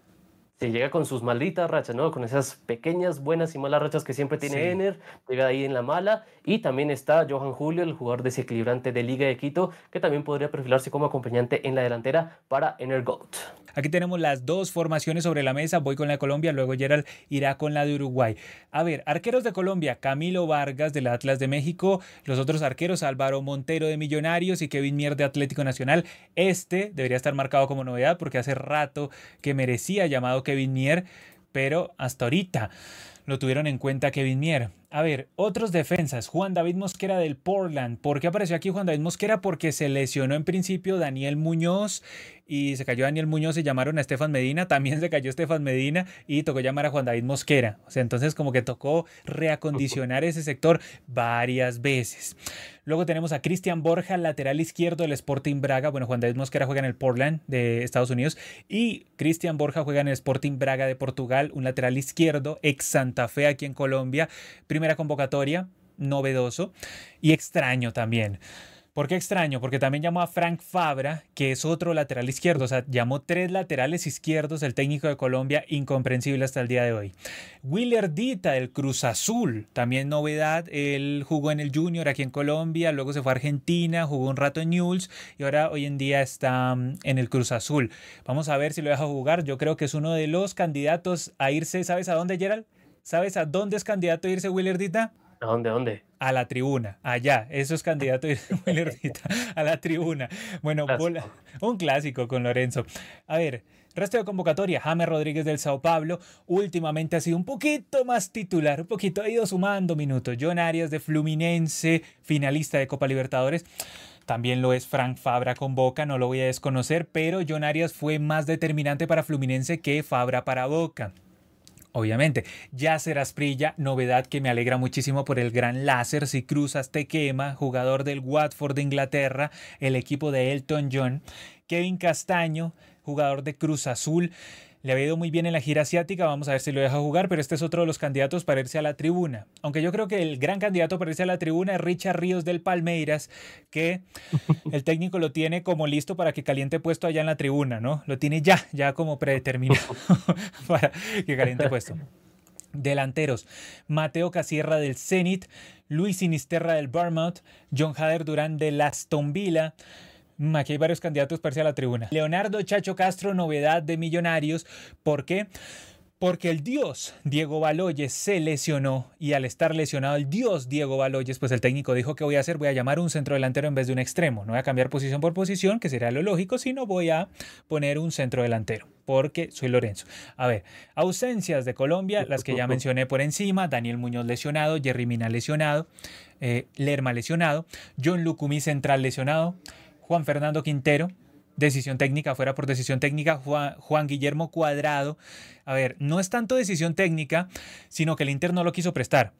se llega con sus malditas rachas, ¿no? Con esas pequeñas, buenas y malas rachas que siempre tiene Sí. Ener, llega ahí en la mala. Y también está Johan Julio, el jugador desequilibrante de Liga de Quito, que también podría perfilarse como acompañante en la delantera para Ener Goat. Aquí tenemos las dos formaciones sobre la mesa. Voy con la de Colombia, luego Gerald irá con la de Uruguay. A ver, arqueros de Colombia, Camilo Vargas del Atlas de México. Los otros arqueros, Álvaro Montero de Millonarios y Kevin Mier de Atlético Nacional. Este debería estar marcado como novedad porque hace rato que merecía llamado Kevin Mier, pero hasta ahorita lo tuvieron en cuenta Kevin Mier. A ver, otros defensas. Juan David Mosquera del Portland. ¿Por qué apareció aquí Juan David Mosquera? Porque se lesionó en principio Daniel Muñoz y se cayó Daniel Muñoz y llamaron a Estefan Medina. También se cayó Estefan Medina y tocó llamar a Juan David Mosquera. O sea, entonces como que tocó reacondicionar ese sector varias veces. Luego tenemos a Cristian Borja, lateral izquierdo del Sporting Braga. Bueno, Juan David Mosquera juega en el Portland de Estados Unidos y Cristian Borja juega en el Sporting Braga de Portugal, un lateral izquierdo, ex Santa Fe aquí en Colombia. Primera convocatoria, novedoso y extraño también. ¿Por qué extraño? Porque también llamó a Frank Fabra, que es otro lateral izquierdo. O sea, llamó tres laterales izquierdos el técnico de Colombia, incomprensible hasta el día de hoy. Willer Dita del Cruz Azul, también novedad. Él jugó en el Junior aquí en Colombia, luego se fue a Argentina, jugó un rato en Newell's y ahora hoy en día está en el Cruz Azul. Vamos a ver si lo deja jugar. Yo creo que es uno de los candidatos a irse. ¿Sabes a dónde, Gerald? ¿Sabes a dónde es candidato a irse Willer Dita? ¿A dónde, a dónde? A la tribuna, allá, eso es candidato a irse Willer Dita, a la tribuna. Bueno, bola, Clásico. un clásico con Lorenzo. A ver, resto de convocatoria, James Rodríguez del Sao Paulo, últimamente ha sido un poquito más titular, un poquito ha ido sumando minutos. John Arias de Fluminense, finalista de Copa Libertadores. También lo es Frank Fabra con Boca, no lo voy a desconocer, pero John Arias fue más determinante para Fluminense que Fabra para Boca. Obviamente, Yasser Asprilla, novedad que me alegra muchísimo por el gran láser, si cruzas te quema, jugador del Watford de Inglaterra, el equipo de Elton John. Kevin Castaño, jugador de Cruz Azul, le había ido muy bien en la gira asiática, vamos a ver si lo deja jugar, pero este es otro de los candidatos para irse a la tribuna. Aunque yo creo que el gran candidato para irse a la tribuna es Richard Ríos del Palmeiras, que el técnico lo tiene como listo para que caliente puesto allá en la tribuna, ¿no? Lo tiene ya, ya como predeterminado para que caliente puesto. Delanteros, Mateo Casierra del Zenit, Luis Sinisterra del Bournemouth, John Hader Durán del Aston Villa. Aquí hay varios candidatos para irse a la tribuna. Leonardo Chacho Castro, novedad de Millonarios. ¿Por qué? Porque el dios Diego Baloyes se lesionó y al estar lesionado el dios Diego Baloyes, pues el técnico dijo que voy a hacer, voy a llamar un centro delantero en vez de un extremo. No voy a cambiar posición por posición, que sería lo lógico, sino voy a poner un centro delantero, porque soy Lorenzo. A ver, ausencias de Colombia, las que ya mencioné por encima, Daniel Muñoz lesionado, Jerry Mina lesionado, eh, Lerma lesionado, John Lucumí central lesionado, Juan Fernando Quintero, decisión técnica, fuera por decisión técnica, Juan, Juan Guillermo Cuadrado. A ver, no es tanto decisión técnica, sino que el Inter no lo quiso prestar.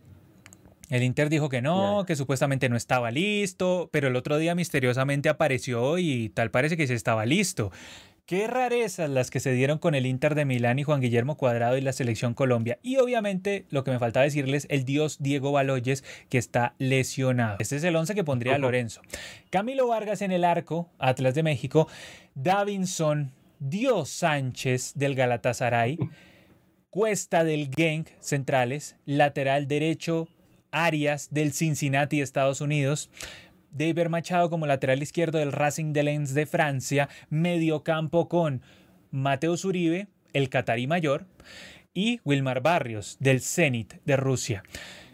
El Inter dijo que no, Ya. que supuestamente no estaba listo, pero el otro día misteriosamente apareció y tal parece que sí estaba listo. Qué rarezas las que se dieron con el Inter de Milán y Juan Guillermo Cuadrado y la selección Colombia. Y obviamente, lo que me faltaba decirles, el dios Diego Baloyes, que está lesionado. Este es el once que pondría Lorenzo. Camilo Vargas en el arco, Atlas de México. Davinson, Dios Sánchez del Galatasaray. Cuesta del Genk, centrales. Lateral derecho, Arias del Cincinnati, Estados Unidos. David Machado como lateral izquierdo del Racing de Lens de Francia. Mediocampo con Mateus Uribe, el catarí mayor, y Wilmar Barrios del Zenit de Rusia.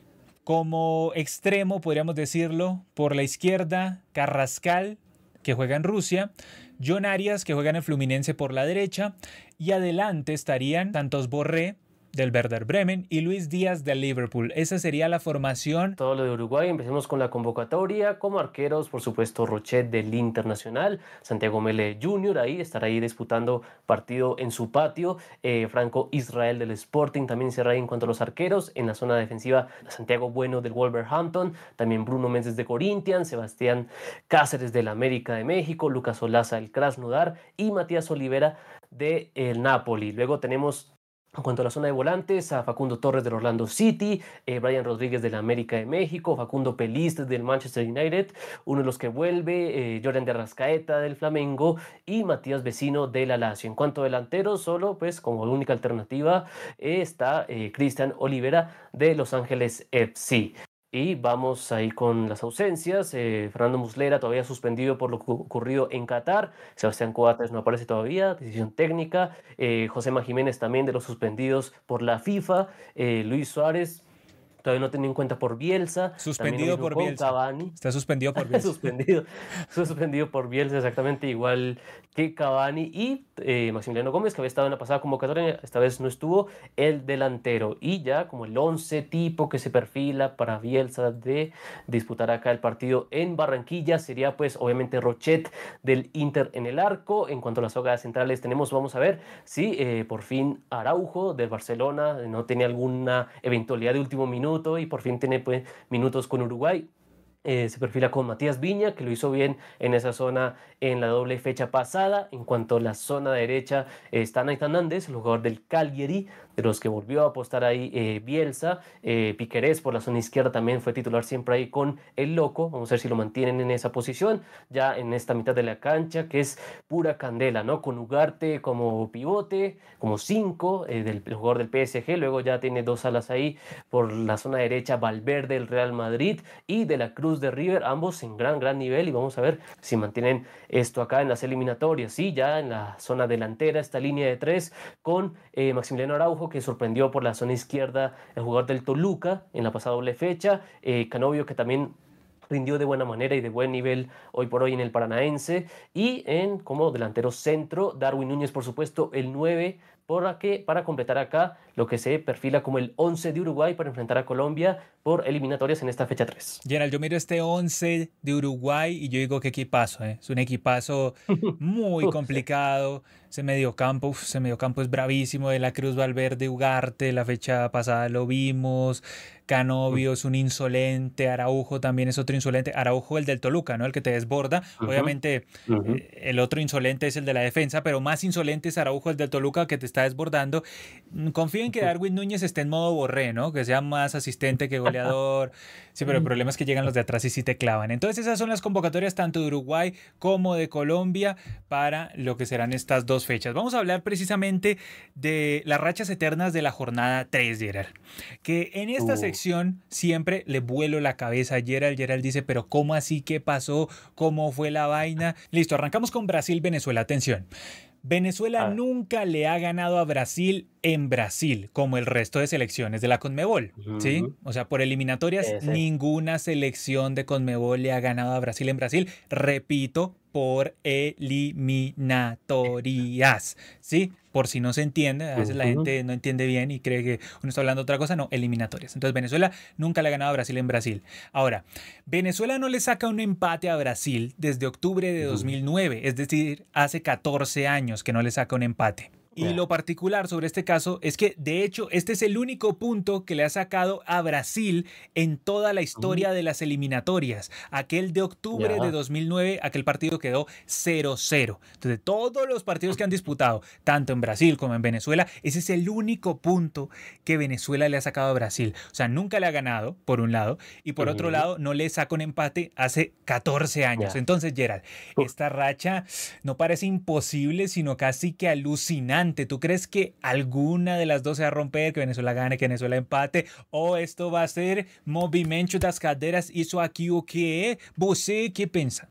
Como extremo, podríamos decirlo, por la izquierda, Carrascal, que juega en Rusia, John Arias, que juega en el Fluminense por la derecha, y adelante estarían Santos Borré del Werder Bremen y Luis Díaz del Liverpool. Esa sería la formación. Todo lo de Uruguay. Empecemos con la convocatoria. Como arqueros, por supuesto, Rochet del Internacional, Santiago Mele junior ahí estará ahí disputando partido en su patio. Eh, Franco Israel del Sporting también será ahí en cuanto a los arqueros. En la zona defensiva, Santiago Bueno del Wolverhampton, también Bruno Méndez de Corinthians, Sebastián Cáceres del América de México, Lucas Olaza del Krasnodar y Matías Olivera del Napoli. Luego tenemos, en cuanto a la zona de volantes, a Facundo Torres del Orlando City, eh, Brian Rodríguez del América de México, Facundo Peliste del Manchester United, uno de los que vuelve, eh, Jordan de Arrascaeta del Flamengo y Matías Vecino del Lazio. En cuanto a delanteros, solo pues como única alternativa eh, está eh, Cristian Olivera de Los Ángeles F C. Y vamos ahí con las ausencias. Eh, Fernando Muslera todavía suspendido por lo ocurrido en Qatar. Sebastián Coates no aparece todavía, decisión técnica. Eh, Josema Jiménez también de los suspendidos por la FIFA. Eh, Luis Suárez todavía no tenido en cuenta por Bielsa. Suspendido por Bielsa. Cavani. Está suspendido por Bielsa. suspendido, suspendido por Bielsa, exactamente igual que Cavani. Y eh, Maximiliano Gómez, que había estado en la pasada convocatoria, esta vez no estuvo, el delantero. Y ya como el once tipo que se perfila para Bielsa de disputar acá el partido en Barranquilla sería pues obviamente Rochet del Inter en el arco. En cuanto a las jugadas centrales tenemos, vamos a ver si eh, por fin Araujo del Barcelona no tiene alguna eventualidad de último minuto y por fin tiene pues, minutos con Uruguay. Eh, se perfila con Matías Viña, que lo hizo bien en esa zona en la doble fecha pasada. En cuanto a la zona derecha, eh, está Nathan Nández, el jugador del Cagliari, de los que volvió a apostar ahí eh, Bielsa. Eh, Piquerés por la zona izquierda también fue titular siempre ahí con el Loco. Vamos a ver si lo mantienen en esa posición, ya en esta mitad de la cancha, que es pura candela, ¿no? Con Ugarte como pivote, como cinco, eh, del el jugador del P S G. Luego ya tiene dos alas ahí por la zona derecha, Valverde del Real Madrid y de la Cruz de River, ambos en gran, gran nivel. Y vamos a ver si mantienen esto acá en las eliminatorias. Sí, ya en la zona delantera, esta línea de tres con eh, Maximiliano Araujo, que sorprendió por la zona izquierda, el jugador del Toluca en la pasada doble fecha. Eh, Canovio, que también rindió de buena manera y de buen nivel hoy por hoy en el Paranaense. Y en como delantero centro, Darwin Núñez, por supuesto, el nueve, para, que, para completar acá lo que se perfila como el once de Uruguay para enfrentar a Colombia por eliminatorias en esta fecha tres. Gerald, yo miro este once de Uruguay y yo digo qué equipazo, ¿eh? Es un equipazo muy complicado. Ese mediocampo, uf, ese mediocampo es bravísimo. De la Cruz, Valverde, Ugarte, la fecha pasada lo vimos. Canovio es un insolente, Araujo también es otro insolente. Araujo, el del Toluca, ¿no? El que te desborda. Uh-huh. Obviamente, uh-huh. eh, el otro insolente es el de la defensa, pero más insolente es Araujo, el del Toluca, que te está desbordando. Confío en que Darwin Núñez esté en modo Borré, ¿no? Que sea más asistente que goleador. Sí, pero el problema es que llegan los de atrás y sí te clavan. Entonces, esas son las convocatorias tanto de Uruguay como de Colombia para lo que serán estas dos fechas. Vamos a hablar precisamente de las rachas eternas de la jornada tres, Gerald. Que en esta uh. sección siempre le vuelo la cabeza a Gerald. Gerald dice, pero ¿cómo así? ¿Qué pasó? ¿Cómo fue la vaina? Listo, arrancamos con Brasil-Venezuela. Atención. Venezuela ah. nunca le ha ganado a Brasil en Brasil, como el resto de selecciones de la Conmebol, uh-huh. ¿sí? O sea, por eliminatorias, sí, sí. ninguna selección de Conmebol le ha ganado a Brasil en Brasil. Repito, por eliminatorias, ¿sí? Por si no se entiende, a veces uh-huh. la gente no entiende bien y cree que uno está hablando de otra cosa, no, eliminatorias. Entonces Venezuela nunca le ha ganado a Brasil en Brasil. Ahora, Venezuela no le saca un empate a Brasil desde octubre de uh-huh. dos mil nueve, es decir, hace catorce años que no le saca un empate. Y yeah. lo particular sobre este caso es que, de hecho, este es el único punto que le ha sacado a Brasil en toda la historia uh-huh. de las eliminatorias. Aquel de octubre yeah. de dos mil nueve, aquel partido quedó cero cero. Entonces, todos los partidos que han disputado, tanto en Brasil como en Venezuela, ese es el único punto que Venezuela le ha sacado a Brasil. O sea, nunca le ha ganado, por un lado, y por uh-huh. otro lado, no le saca un empate hace catorce años. Yeah. Entonces, Gerald, uh. esta racha no parece imposible, sino casi que alucinante. importante. ¿Tú crees que alguna de las dos se va a romper, que Venezuela gane, que Venezuela empate? ¿O esto va a ser movimento das cadeiras, isso aqui o que é? Você que pensa?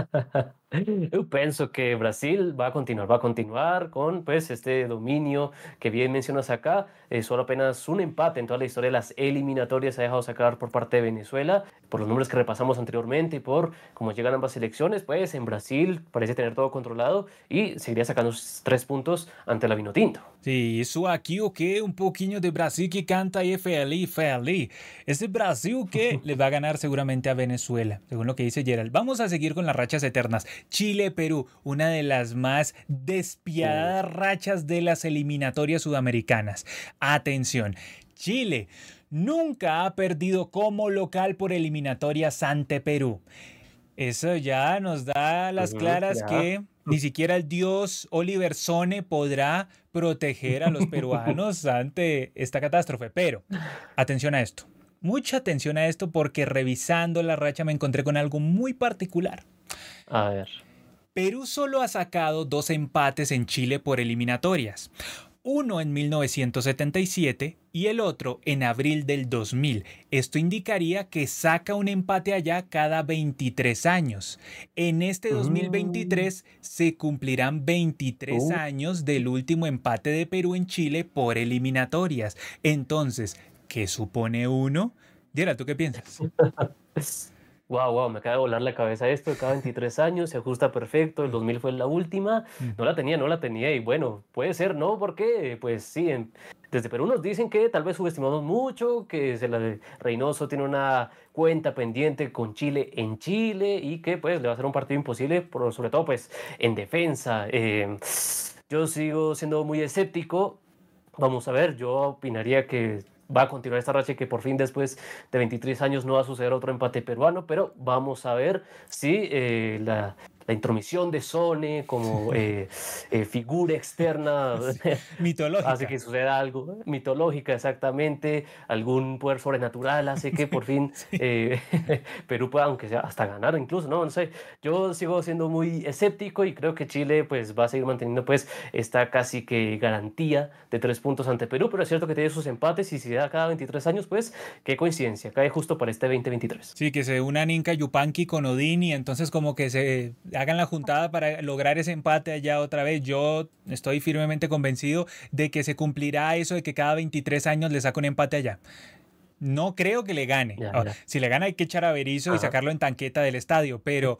Yo pienso que Brasil va a continuar, va a continuar con pues este dominio que bien mencionas acá. Eh, solo apenas un empate en toda la historia de las eliminatorias se ha dejado sacar por parte de Venezuela, por los números que repasamos anteriormente y por cómo llegan ambas selecciones, pues en Brasil parece tener todo controlado y seguiría sacando sus tres puntos ante la Vinotinto. Sí, isso aqui o que? Um pouquinho de Brasil que canta aí feliz, feliz. Ese Brasil que le va a ganar seguramente a Venezuela, según lo que dice Gerald. Vamos a seguir con las rachas eternas. Chile-Perú, una de las más despiadadas Uf. rachas de las eliminatorias sudamericanas. Atención, Chile nunca ha perdido como local por eliminatorias ante Perú. Eso ya nos da las Ujú, claras ya. que ni siquiera el dios Oliver Sone podrá proteger a los peruanos ante esta catástrofe. Pero, atención a esto. Mucha atención a esto porque revisando la racha me encontré con algo muy particular. A ver. Perú solo ha sacado dos empates en Chile por eliminatorias. Uno en mil novecientos setenta y siete y el otro en abril del dos mil. Esto indicaría que saca un empate allá cada veintitrés años. En este Mm, dos mil veintitrés se cumplirán veintitrés uh. años del último empate de Perú en Chile por eliminatorias. Entonces, ¿qué supone uno? Gerald, ¿tú qué piensas? Wow, wow, me acaba de volar la cabeza esto, de cada veintitrés años, se ajusta perfecto, el dos mil fue la última, no Ujú. la tenía, no la tenía, y bueno, puede ser, ¿no? Porque, pues sí, en- desde Perú nos dicen que tal vez subestimamos mucho, que se la de Reynoso tiene una cuenta pendiente con Chile en Chile, y que pues le va a ser un partido imposible, por, sobre todo pues en defensa. Eh, yo sigo siendo muy escéptico. Vamos a ver, yo opinaría que va a continuar esta racha y que por fin después de veintitrés años no va a suceder otro empate peruano, pero vamos a ver si eh, la, la intromisión de Sone como eh, eh, figura externa hace Mitológica. que suceda algo mitológica exactamente, algún poder sobrenatural hace que por fin Sí. eh, Perú pueda, aunque sea hasta ganar incluso, no, no sé, yo sigo siendo muy escéptico y creo que Chile pues va a seguir manteniendo pues esta casi que garantía de tres puntos ante Perú, pero es cierto que tiene sus empates y si da cada veintitrés años pues qué coincidencia, cae justo para este veinte veintitrés. Sí, que se unan Inca Yupanqui con Odín y entonces como que se hagan la juntada para lograr ese empate allá otra vez. Yo estoy firmemente convencido de que se cumplirá eso de que cada veintitrés años le saca un empate allá. No creo que le gane. Ya, Ahora, ya. si le gana hay que echar a Berizzo y Ajá. sacarlo en tanqueta del estadio, pero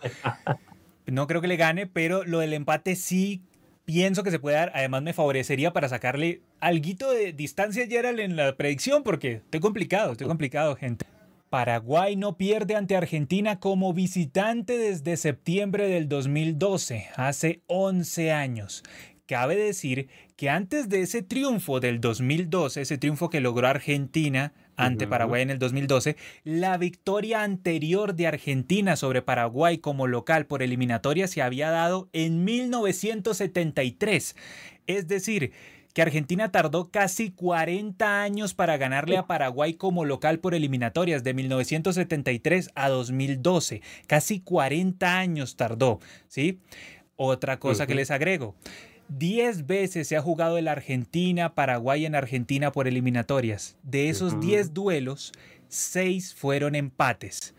no creo que le gane, pero lo del empate sí pienso que se puede dar. Además me favorecería para sacarle alguito de distancia a Gerald en la predicción porque estoy complicado, estoy complicado, gente. Paraguay no pierde ante Argentina como visitante desde septiembre del dos mil doce, hace once años. Cabe decir que antes de ese triunfo del dos mil doce, ese triunfo que logró Argentina ante Ujú. Paraguay en el dos mil doce, la victoria anterior de Argentina sobre Paraguay como local por eliminatoria se había dado en mil novecientos setenta y tres. Es decir, que Argentina tardó casi cuarenta años para ganarle a Paraguay como local por eliminatorias de mil novecientos setenta y tres a dos mil doce. Casi cuarenta años tardó, ¿sí? Otra cosa que Ujú. les agrego. Diez veces se ha jugado el Argentina-Paraguay en Argentina por eliminatorias. De esos Ujú. diez duelos, seis fueron empates.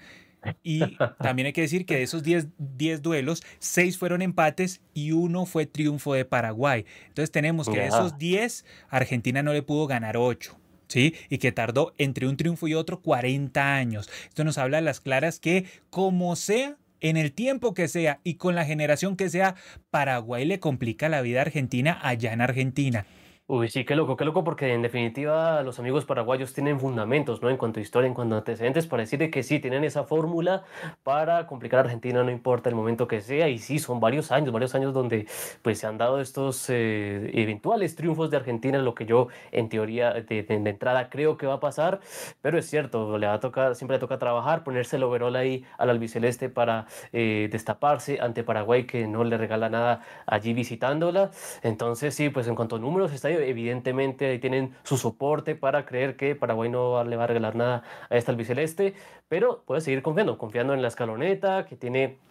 Y también hay que decir que de esos diez diez duelos, seis fueron empates y uno fue triunfo de Paraguay. Entonces tenemos que de esos Ya. diez Argentina no le pudo ganar ocho. ¿Sí? Y que tardó entre un triunfo y otro cuarenta años. Esto nos habla a las claras que, como sea, en el tiempo que sea y con la generación que sea, Paraguay le complica la vida a Argentina allá en Argentina. Uy, sí, qué loco, qué loco, porque en definitiva los amigos paraguayos tienen fundamentos, ¿no? En cuanto a historia, en cuanto a antecedentes, para decir de que sí, tienen esa fórmula para complicar a Argentina, no importa el momento que sea, y sí, son varios años, varios años donde pues se han dado estos eh, eventuales triunfos de Argentina, lo que yo en teoría de, de- de entrada creo que va a pasar, pero es cierto, le va a tocar, siempre le toca trabajar, ponerse el overol ahí al albiceleste para eh, destaparse ante Paraguay, que no le regala nada allí visitándola. Entonces, sí, pues en cuanto a números, está evidentemente ahí tienen su soporte para creer que Paraguay no va- le va a regalar nada a esta albiceleste, pero puede seguir confiando, confiando en la escaloneta, que tiene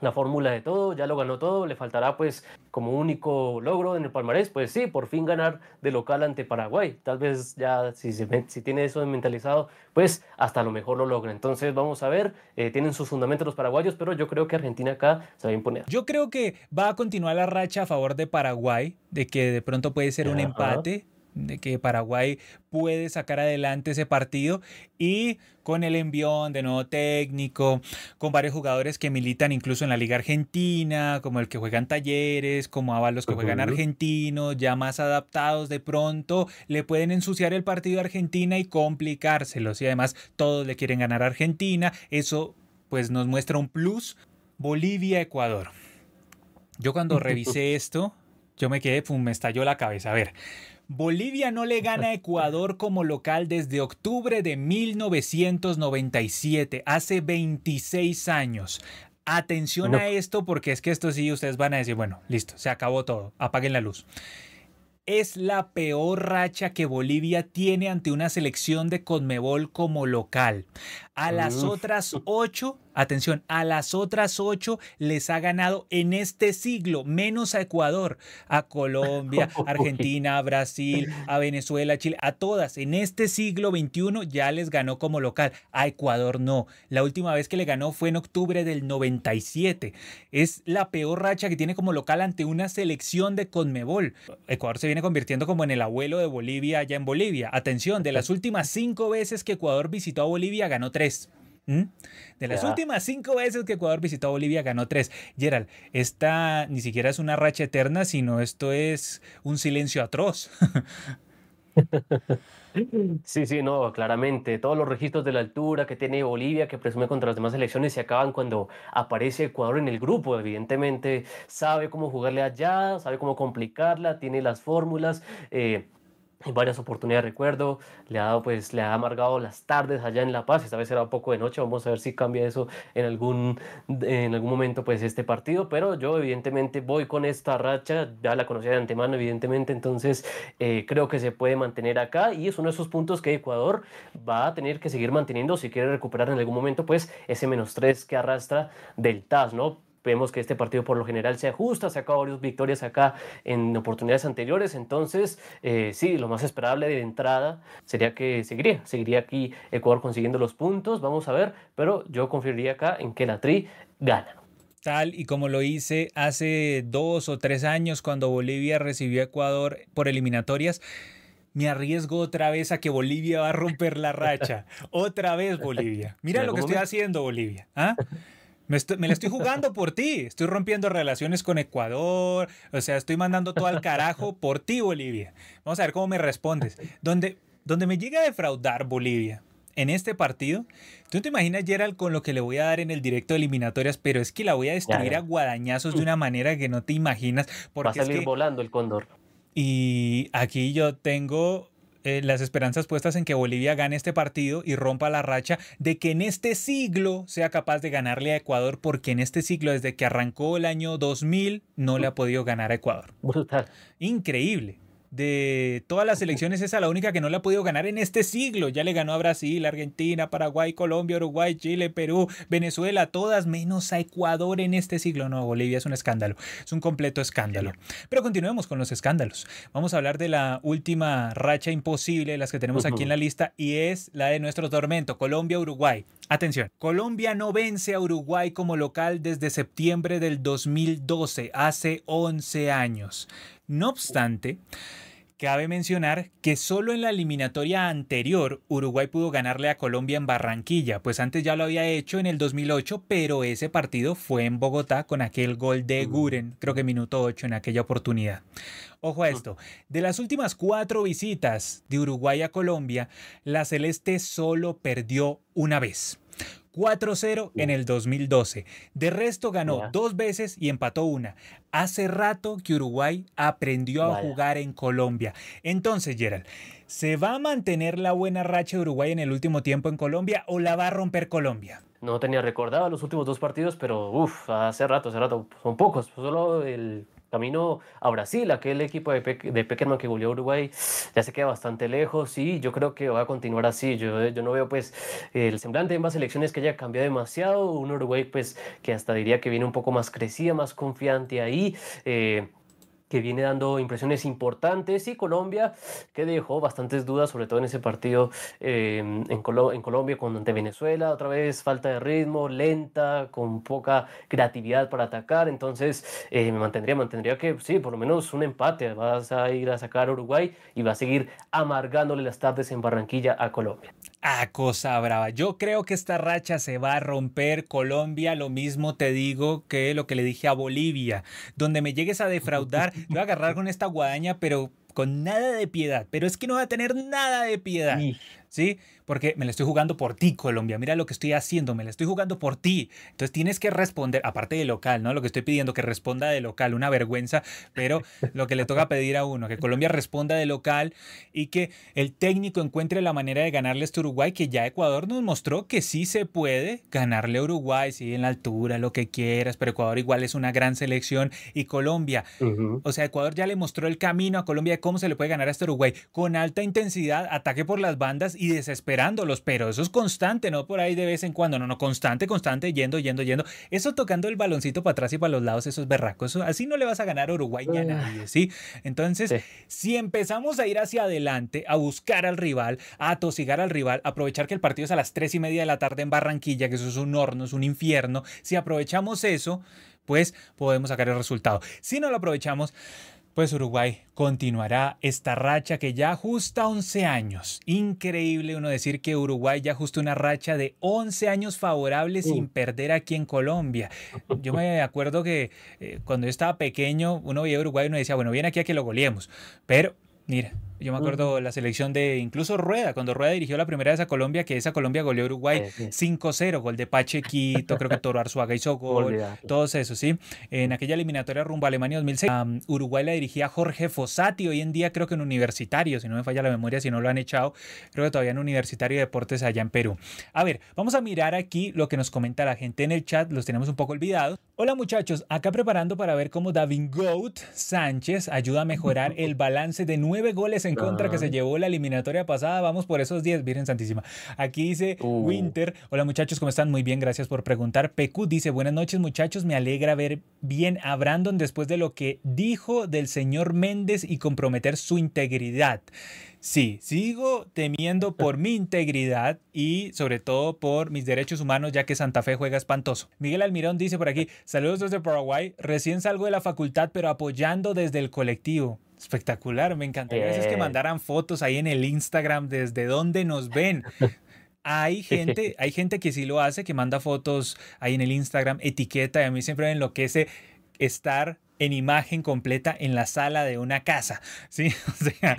la fórmula de todo, ya lo ganó todo, le faltará pues como único logro en el palmarés, pues sí, por fin ganar de local ante Paraguay. Tal vez ya si, se, si tiene eso mentalizado, pues hasta a lo mejor lo logra. Entonces vamos a ver, eh, tienen sus fundamentos los paraguayos, pero yo creo que Argentina acá se va a imponer. Yo creo que va a continuar la racha a favor de Paraguay, de que de pronto puede ser un Ajá. empate, de que Paraguay puede sacar adelante ese partido y con el envión de nuevo técnico, con varios jugadores que militan incluso en la Liga Argentina, como el que juega en Talleres, como Ábalos que juegan Ujú. argentinos, ya más adaptados de pronto, le pueden ensuciar el partido a Argentina y complicárselos. Y además todos le quieren ganar a Argentina, eso pues nos muestra un plus. Bolivia-Ecuador. Yo cuando revisé esto, yo me quedé, pum, me estalló la cabeza. A ver, Bolivia no le gana a Ecuador como local desde octubre de mil novecientos noventa y siete, hace veintiséis años. Atención No. a esto porque es que esto sí, ustedes van a decir, bueno, listo, se acabó todo, apaguen la luz. Es la peor racha que Bolivia tiene ante una selección de Conmebol como local. A las Mm. otras ocho, atención, a las otras ocho les ha ganado en este siglo, menos a Ecuador, a Colombia, Uy. Argentina, a Brasil, a Venezuela, Chile, a todas. En este siglo veintiuno ya les ganó como local, a Ecuador no. La última vez que le ganó fue en octubre del noventa y siete. Es la peor racha que tiene como local ante una selección de Conmebol. Ecuador se viene convirtiendo como en el abuelo de Bolivia allá en Bolivia. Atención, de las últimas cinco veces que Ecuador visitó a Bolivia, ganó tres. ¿Mm? De las Ya. últimas cinco veces que Ecuador visitó a Bolivia, ganó tres. Gerald, esta ni siquiera es una racha eterna, sino esto es un silencio atroz. Sí, sí, no, claramente. Todos los registros de la altura que tiene Bolivia, que presume contra las demás selecciones, se acaban cuando aparece Ecuador en el grupo. Evidentemente, sabe cómo jugarle allá, sabe cómo complicarla, tiene las fórmulas. Eh, en varias oportunidades recuerdo, le ha dado, pues, le ha amargado las tardes allá en La Paz. Esta vez será un poco de noche, vamos a ver si cambia eso en algún, en algún momento, pues, este partido. Pero yo, evidentemente, voy con esta racha, ya la conocía de antemano, evidentemente, entonces eh, creo que se puede mantener acá y es uno de esos puntos que Ecuador va a tener que seguir manteniendo si quiere recuperar en algún momento, pues, ese menos tres que arrastra del T A S, ¿no? Vemos que este partido por lo general se ajusta, se ha sacado varias victorias acá en oportunidades anteriores, entonces eh, sí, lo más esperable de entrada sería que seguiría, seguiría aquí Ecuador consiguiendo los puntos, vamos a ver, pero yo confiaría acá en que la Tri gana. Tal y como lo hice hace dos o tres años cuando Bolivia recibió a Ecuador por eliminatorias, me arriesgo otra vez a que Bolivia va a romper la racha. Otra vez Bolivia. En Mira lo algún que estoy momento. haciendo, Bolivia. ¿Ah? Me, estoy, me la estoy jugando por ti. Estoy rompiendo relaciones con Ecuador. O sea, estoy mandando todo al carajo por ti, Bolivia. Vamos a ver cómo me respondes. Donde, donde me llega a defraudar Bolivia en este partido, tú no te imaginas, Gerald, con lo que le voy a dar en el directo de eliminatorias, pero es que la voy a Ya, destruir a ya. guadañazos de una manera que no te imaginas, Va a porque es salir que volando el cóndor. y aquí yo tengo eh, las esperanzas puestas en que Bolivia gane este partido y rompa la racha de que en este siglo sea capaz de ganarle a Ecuador, porque en este siglo, desde que arrancó el año dos mil, no le ha podido ganar a Ecuador. Brutal. Increíble. De todas las selecciones, esa es la única que no le ha podido ganar en este siglo. Ya le ganó a Brasil, Argentina, Paraguay, Colombia, Uruguay, Chile, Perú, Venezuela, todas menos a Ecuador en este siglo. No, Bolivia es un escándalo, es un completo escándalo. Pero continuemos con los escándalos. Vamos a hablar de la última racha imposible de las que tenemos aquí en Ujú. la lista y es la de nuestro tormento, Colombia-Uruguay. Atención, Colombia no vence a Uruguay como local desde septiembre del dos mil doce, hace once años. No obstante, cabe mencionar que solo en la eliminatoria anterior Uruguay pudo ganarle a Colombia en Barranquilla, pues antes ya lo había hecho en el dos mil ocho, pero ese partido fue en Bogotá con aquel gol de Mm. Guren, creo que minuto ocho en aquella oportunidad. Ojo a Mm. esto, de las últimas cuatro visitas de Uruguay a Colombia, la Celeste solo perdió una vez. cuatro cero en Mm. el dos mil doce. De resto ganó Ya, dos veces y empató una. Hace rato que Uruguay aprendió a vaya. jugar en Colombia. Entonces, Gerald, ¿se va a mantener la buena racha de Uruguay en el último tiempo en Colombia o la va a romper Colombia? No tenía recordado los últimos dos partidos, pero uff, hace rato, hace rato. Son pocos, solo el camino a Brasil, aquel equipo de, Pe de Peckerman que goleó a Uruguay ya se queda bastante lejos y yo creo que va a continuar así. Yo, yo no veo pues el semblante de ambas selecciones que haya cambiado demasiado. Un Uruguay pues que hasta diría que viene un poco más crecida, más confiante ahí. Eh, que viene dando impresiones importantes, y Colombia, que dejó bastantes dudas, sobre todo en ese partido eh, en, Colo en Colombia con ante Venezuela, otra vez falta de ritmo, lenta, con poca creatividad para atacar. Entonces eh, me mantendría, mantendría que sí, por lo menos un empate, vas a ir a sacar a Uruguay y va a seguir amargándole las tardes en Barranquilla a Colombia. Ah, cosa brava. Yo creo que esta racha se va a romper. Colombia, lo mismo te digo que lo que le dije a Bolivia. Donde me llegues a defraudar, te voy a agarrar con esta guadaña, pero con nada de piedad. Pero es que no va a tener nada de piedad. Y ¿Sí? Porque me la estoy jugando por ti, Colombia. Mira lo que estoy haciendo, me la estoy jugando por ti. Entonces tienes que responder, aparte de local, ¿no? Lo que estoy pidiendo, que responda de local, una vergüenza, pero lo que le toca pedir a uno, que Colombia responda de local y que el técnico encuentre la manera de ganarle a este Uruguay, que ya Ecuador nos mostró que sí se puede ganarle a Uruguay, sí, en la altura, lo que quieras, pero Ecuador igual es una gran selección. Y Colombia, ujú. o sea, Ecuador ya le mostró el camino a Colombia de cómo se le puede ganar a este Uruguay, con alta intensidad, ataque por las bandas y desesperándolos, pero eso es constante, no por ahí de vez en cuando, no, no, constante, constante, yendo, yendo, yendo, eso tocando el baloncito para atrás y para los lados, eso es berraco, eso, así no le vas a ganar a Uruguay ni a nadie, ¿sí? Entonces, Sí. si empezamos a ir hacia adelante, a buscar al rival, a atosigar al rival, aprovechar que el partido es a las tres y media de la tarde en Barranquilla, que eso es un horno, es un infierno, si aprovechamos eso, pues podemos sacar el resultado. Si no lo aprovechamos, pues Uruguay continuará esta racha que ya ajusta once años. Increíble uno decir que Uruguay ya ajusta una racha de once años favorables Mm. sin perder aquí en Colombia. Yo me acuerdo que eh, cuando yo estaba pequeño, uno veía a Uruguay y uno decía, bueno, viene aquí a que lo goleemos. Pero, mira, yo me acuerdo Ujú. la selección de incluso Rueda, cuando Rueda dirigió la primera vez a Colombia, que esa Colombia goleó a Uruguay Sí, sí. cinco cero, gol de Pachequito, creo que Toro Arzuaga hizo ¿Cómo gol, olvidarlo? todos esos, ¿sí? En aquella eliminatoria rumbo a Alemania dos mil seis, um, Uruguay la dirigía Jorge Fossati, hoy en día creo que en Universitario, si no me falla la memoria, si no lo han echado, creo que todavía en Universitario de Deportes allá en Perú. A ver, vamos a mirar aquí lo que nos comenta la gente en el chat, los tenemos un poco olvidados. Hola muchachos, acá preparando para ver cómo David Goat Sánchez ayuda a mejorar el balance de nueve goles en contra que se Ajá. llevó la eliminatoria pasada. Vamos por esos diez, Virgen Santísima. Aquí dice Uh, Winter, hola muchachos, ¿cómo están? Muy bien, gracias por preguntar. P Q dice, buenas noches muchachos, me alegra ver bien a Brandon después de lo que dijo del señor Méndez y comprometer su integridad. Sí, sigo temiendo por mi integridad y sobre todo por mis derechos humanos, ya que Santa Fe juega espantoso. Miguel Almirón dice por aquí, saludos desde Paraguay, recién salgo de la facultad pero apoyando desde el colectivo. Espectacular, me encantaría a veces que bien. mandaran fotos ahí en el Instagram desde donde nos ven. Hay gente, hay gente que sí lo hace, que manda fotos ahí en el Instagram, etiqueta, y a mí siempre me enloquece estar en imagen completa en la sala de una casa, ¿sí? O sea,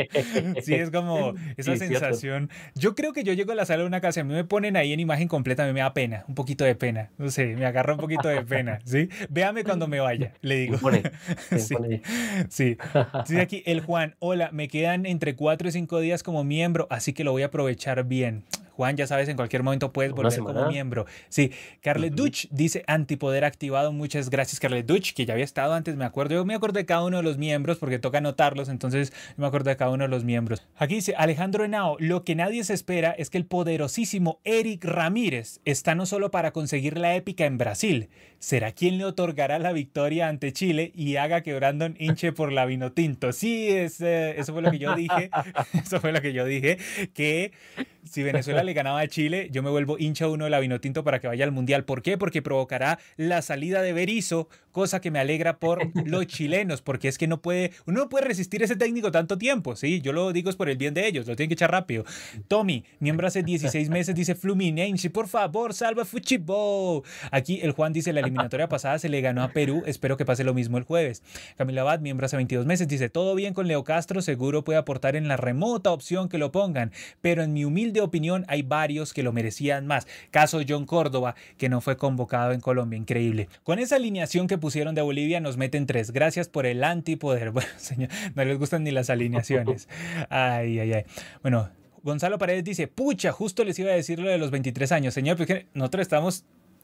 sí, es como esa Sí, cierto. sensación. Yo creo que yo llego a la sala de una casa y a mí me ponen ahí en imagen completa, a mí me da pena, un poquito de pena, no sé, me agarra un poquito de pena, ¿sí? Véame cuando me vaya, le Se digo. impone, se Sí, impone. sí. Dice aquí el Juan, hola, me quedan entre cuatro y cinco días como miembro, así que lo voy a aprovechar bien. Juan, ya sabes, en cualquier momento puedes Una volver como semana. miembro. Sí, Carlet Ujú. Duch dice antipoder activado. Muchas gracias, Carlet Duch, que ya había estado antes, me acuerdo. Yo me acuerdo de cada uno de los miembros porque toca anotarlos, entonces me acuerdo de cada uno de los miembros. Aquí dice Alejandro Henao, lo que nadie se espera es que el poderosísimo Eric Ramírez está no solo para conseguir la épica en Brasil, será quien le otorgará la victoria ante Chile y haga que Brandon hinche por la Vinotinto. Sí, es, eh, eso fue lo que yo dije, eso fue lo que yo dije, que si Venezuela le ganaba a Chile, yo me vuelvo hincha uno de la Vinotinto para que vaya al Mundial. ¿Por qué? Porque provocará la salida de Berizzo, cosa que me alegra por los chilenos, porque es que no puede, uno no puede resistir ese técnico tanto tiempo, ¿sí? Yo lo digo es por el bien de ellos, lo tienen que echar rápido. Tommy, miembro hace dieciséis meses, dice Fluminense, por favor, salva Fuchibol. Aquí el Juan dice, la eliminatoria pasada se le ganó a Perú, espero que pase lo mismo el jueves. Camila Abad, miembro hace veintidós meses, dice, todo bien con Leo Castro, seguro puede aportar en la remota opción que lo pongan, pero en mi humilde opinión hay varios que lo merecían más. Caso John Córdoba, que no fue convocado en Colombia, increíble. Con esa alineación que pusieron de Bolivia nos meten tres. Gracias por el antipoder. Bueno, señor, no les gustan ni las alineaciones. Ay, ay, ay. Bueno, Gonzalo Paredes dice, pucha, justo les iba a decir lo de los veintitrés años. Señor, pues que nosotros estamos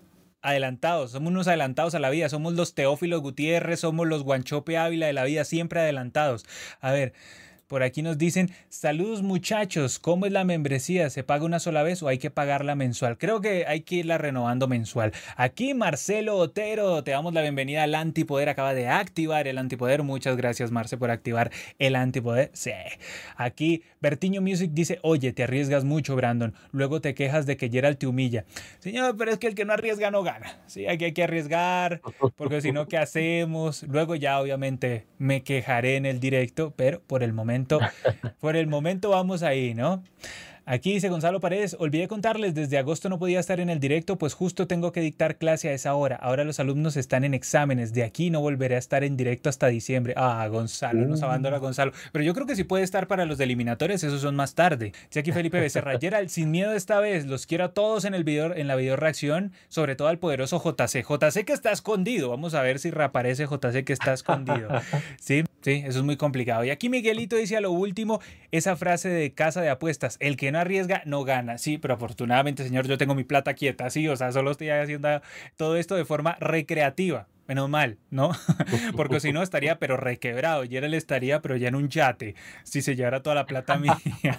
adelantados, somos unos adelantados a la vida, somos los Teófilos Gutiérrez, somos los Guanchope Ávila de la vida, siempre adelantados. A ver, por aquí nos dicen, saludos muchachos, ¿cómo es la membresía? ¿Se paga una sola vez o hay que pagarla mensual? Creo que hay que irla renovando mensual. Aquí Marcelo Otero, te damos la bienvenida al Antipoder, acaba de activar el Antipoder. Muchas gracias, Marce, por activar el Antipoder. Sí. Aquí Bertiño Music dice, oye, te arriesgas mucho, Brandon, luego te quejas de que Gerald te humilla. Señor, pero es que el que no arriesga no gana. Sí, aquí hay que arriesgar, porque si no, ¿qué hacemos? Luego ya obviamente me quejaré en el directo, pero por el momento Por el momento vamos ahí, ¿no? Aquí dice Gonzalo Paredes, olvidé contarles, desde agosto no podía estar en el directo, pues justo tengo que dictar clase a esa hora. Ahora los alumnos están en exámenes, de aquí no volveré a estar en directo hasta diciembre. Ah, Gonzalo, nos abandona Gonzalo. Pero yo creo que sí puede estar para los de eliminatorios, esos son más tarde. Dice aquí Felipe Becerra, Gerald, sin miedo esta vez, los quiero a todos en el video, en la video reacción, sobre todo al poderoso J C. J C que está escondido, vamos a ver si reaparece J C que está escondido. Sí, sí, eso es muy complicado. Y aquí Miguelito dice a lo último, esa frase de casa de apuestas, el que no arriesga no gana. Sí, pero afortunadamente, señor, yo tengo mi plata quieta, sí, o sea, solo estoy haciendo todo esto de forma recreativa. Menos mal, ¿no? Porque si no estaría pero requebrado. Gerald estaría pero ya en un yate si se llevara toda la plata mía.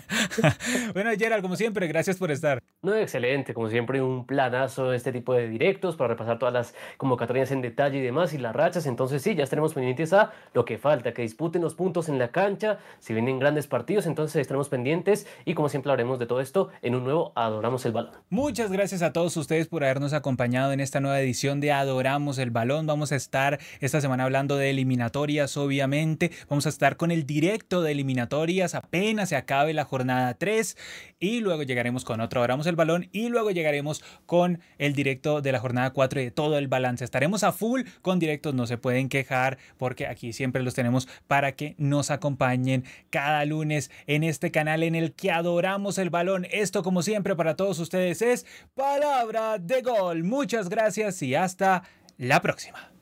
Bueno, Gerald, como siempre, gracias por estar. No, excelente, como siempre un planazo este tipo de directos para repasar todas las convocatorias en detalle y demás y las rachas. Entonces sí, ya estaremos pendientes a lo que falta, que disputen los puntos en la cancha, si vienen grandes partidos, entonces estaremos pendientes y como siempre hablaremos de todo esto en un nuevo Adoramos el Balón. Muchas gracias a todos ustedes por habernos acompañado en esta nueva edición de Adoramos el Balón. Vamos a estar esta semana hablando de eliminatorias, obviamente. Vamos a estar con el directo de eliminatorias apenas se acabe la jornada tres y luego llegaremos con otro Adoramos el Balón y luego llegaremos con el directo de la jornada cuatro y de todo el balance. Estaremos a full con directos, no se pueden quejar porque aquí siempre los tenemos para que nos acompañen cada lunes en este canal en el que adoramos el balón. Esto, como siempre, para todos ustedes es Palabra de Gol. Muchas gracias y hasta la próxima.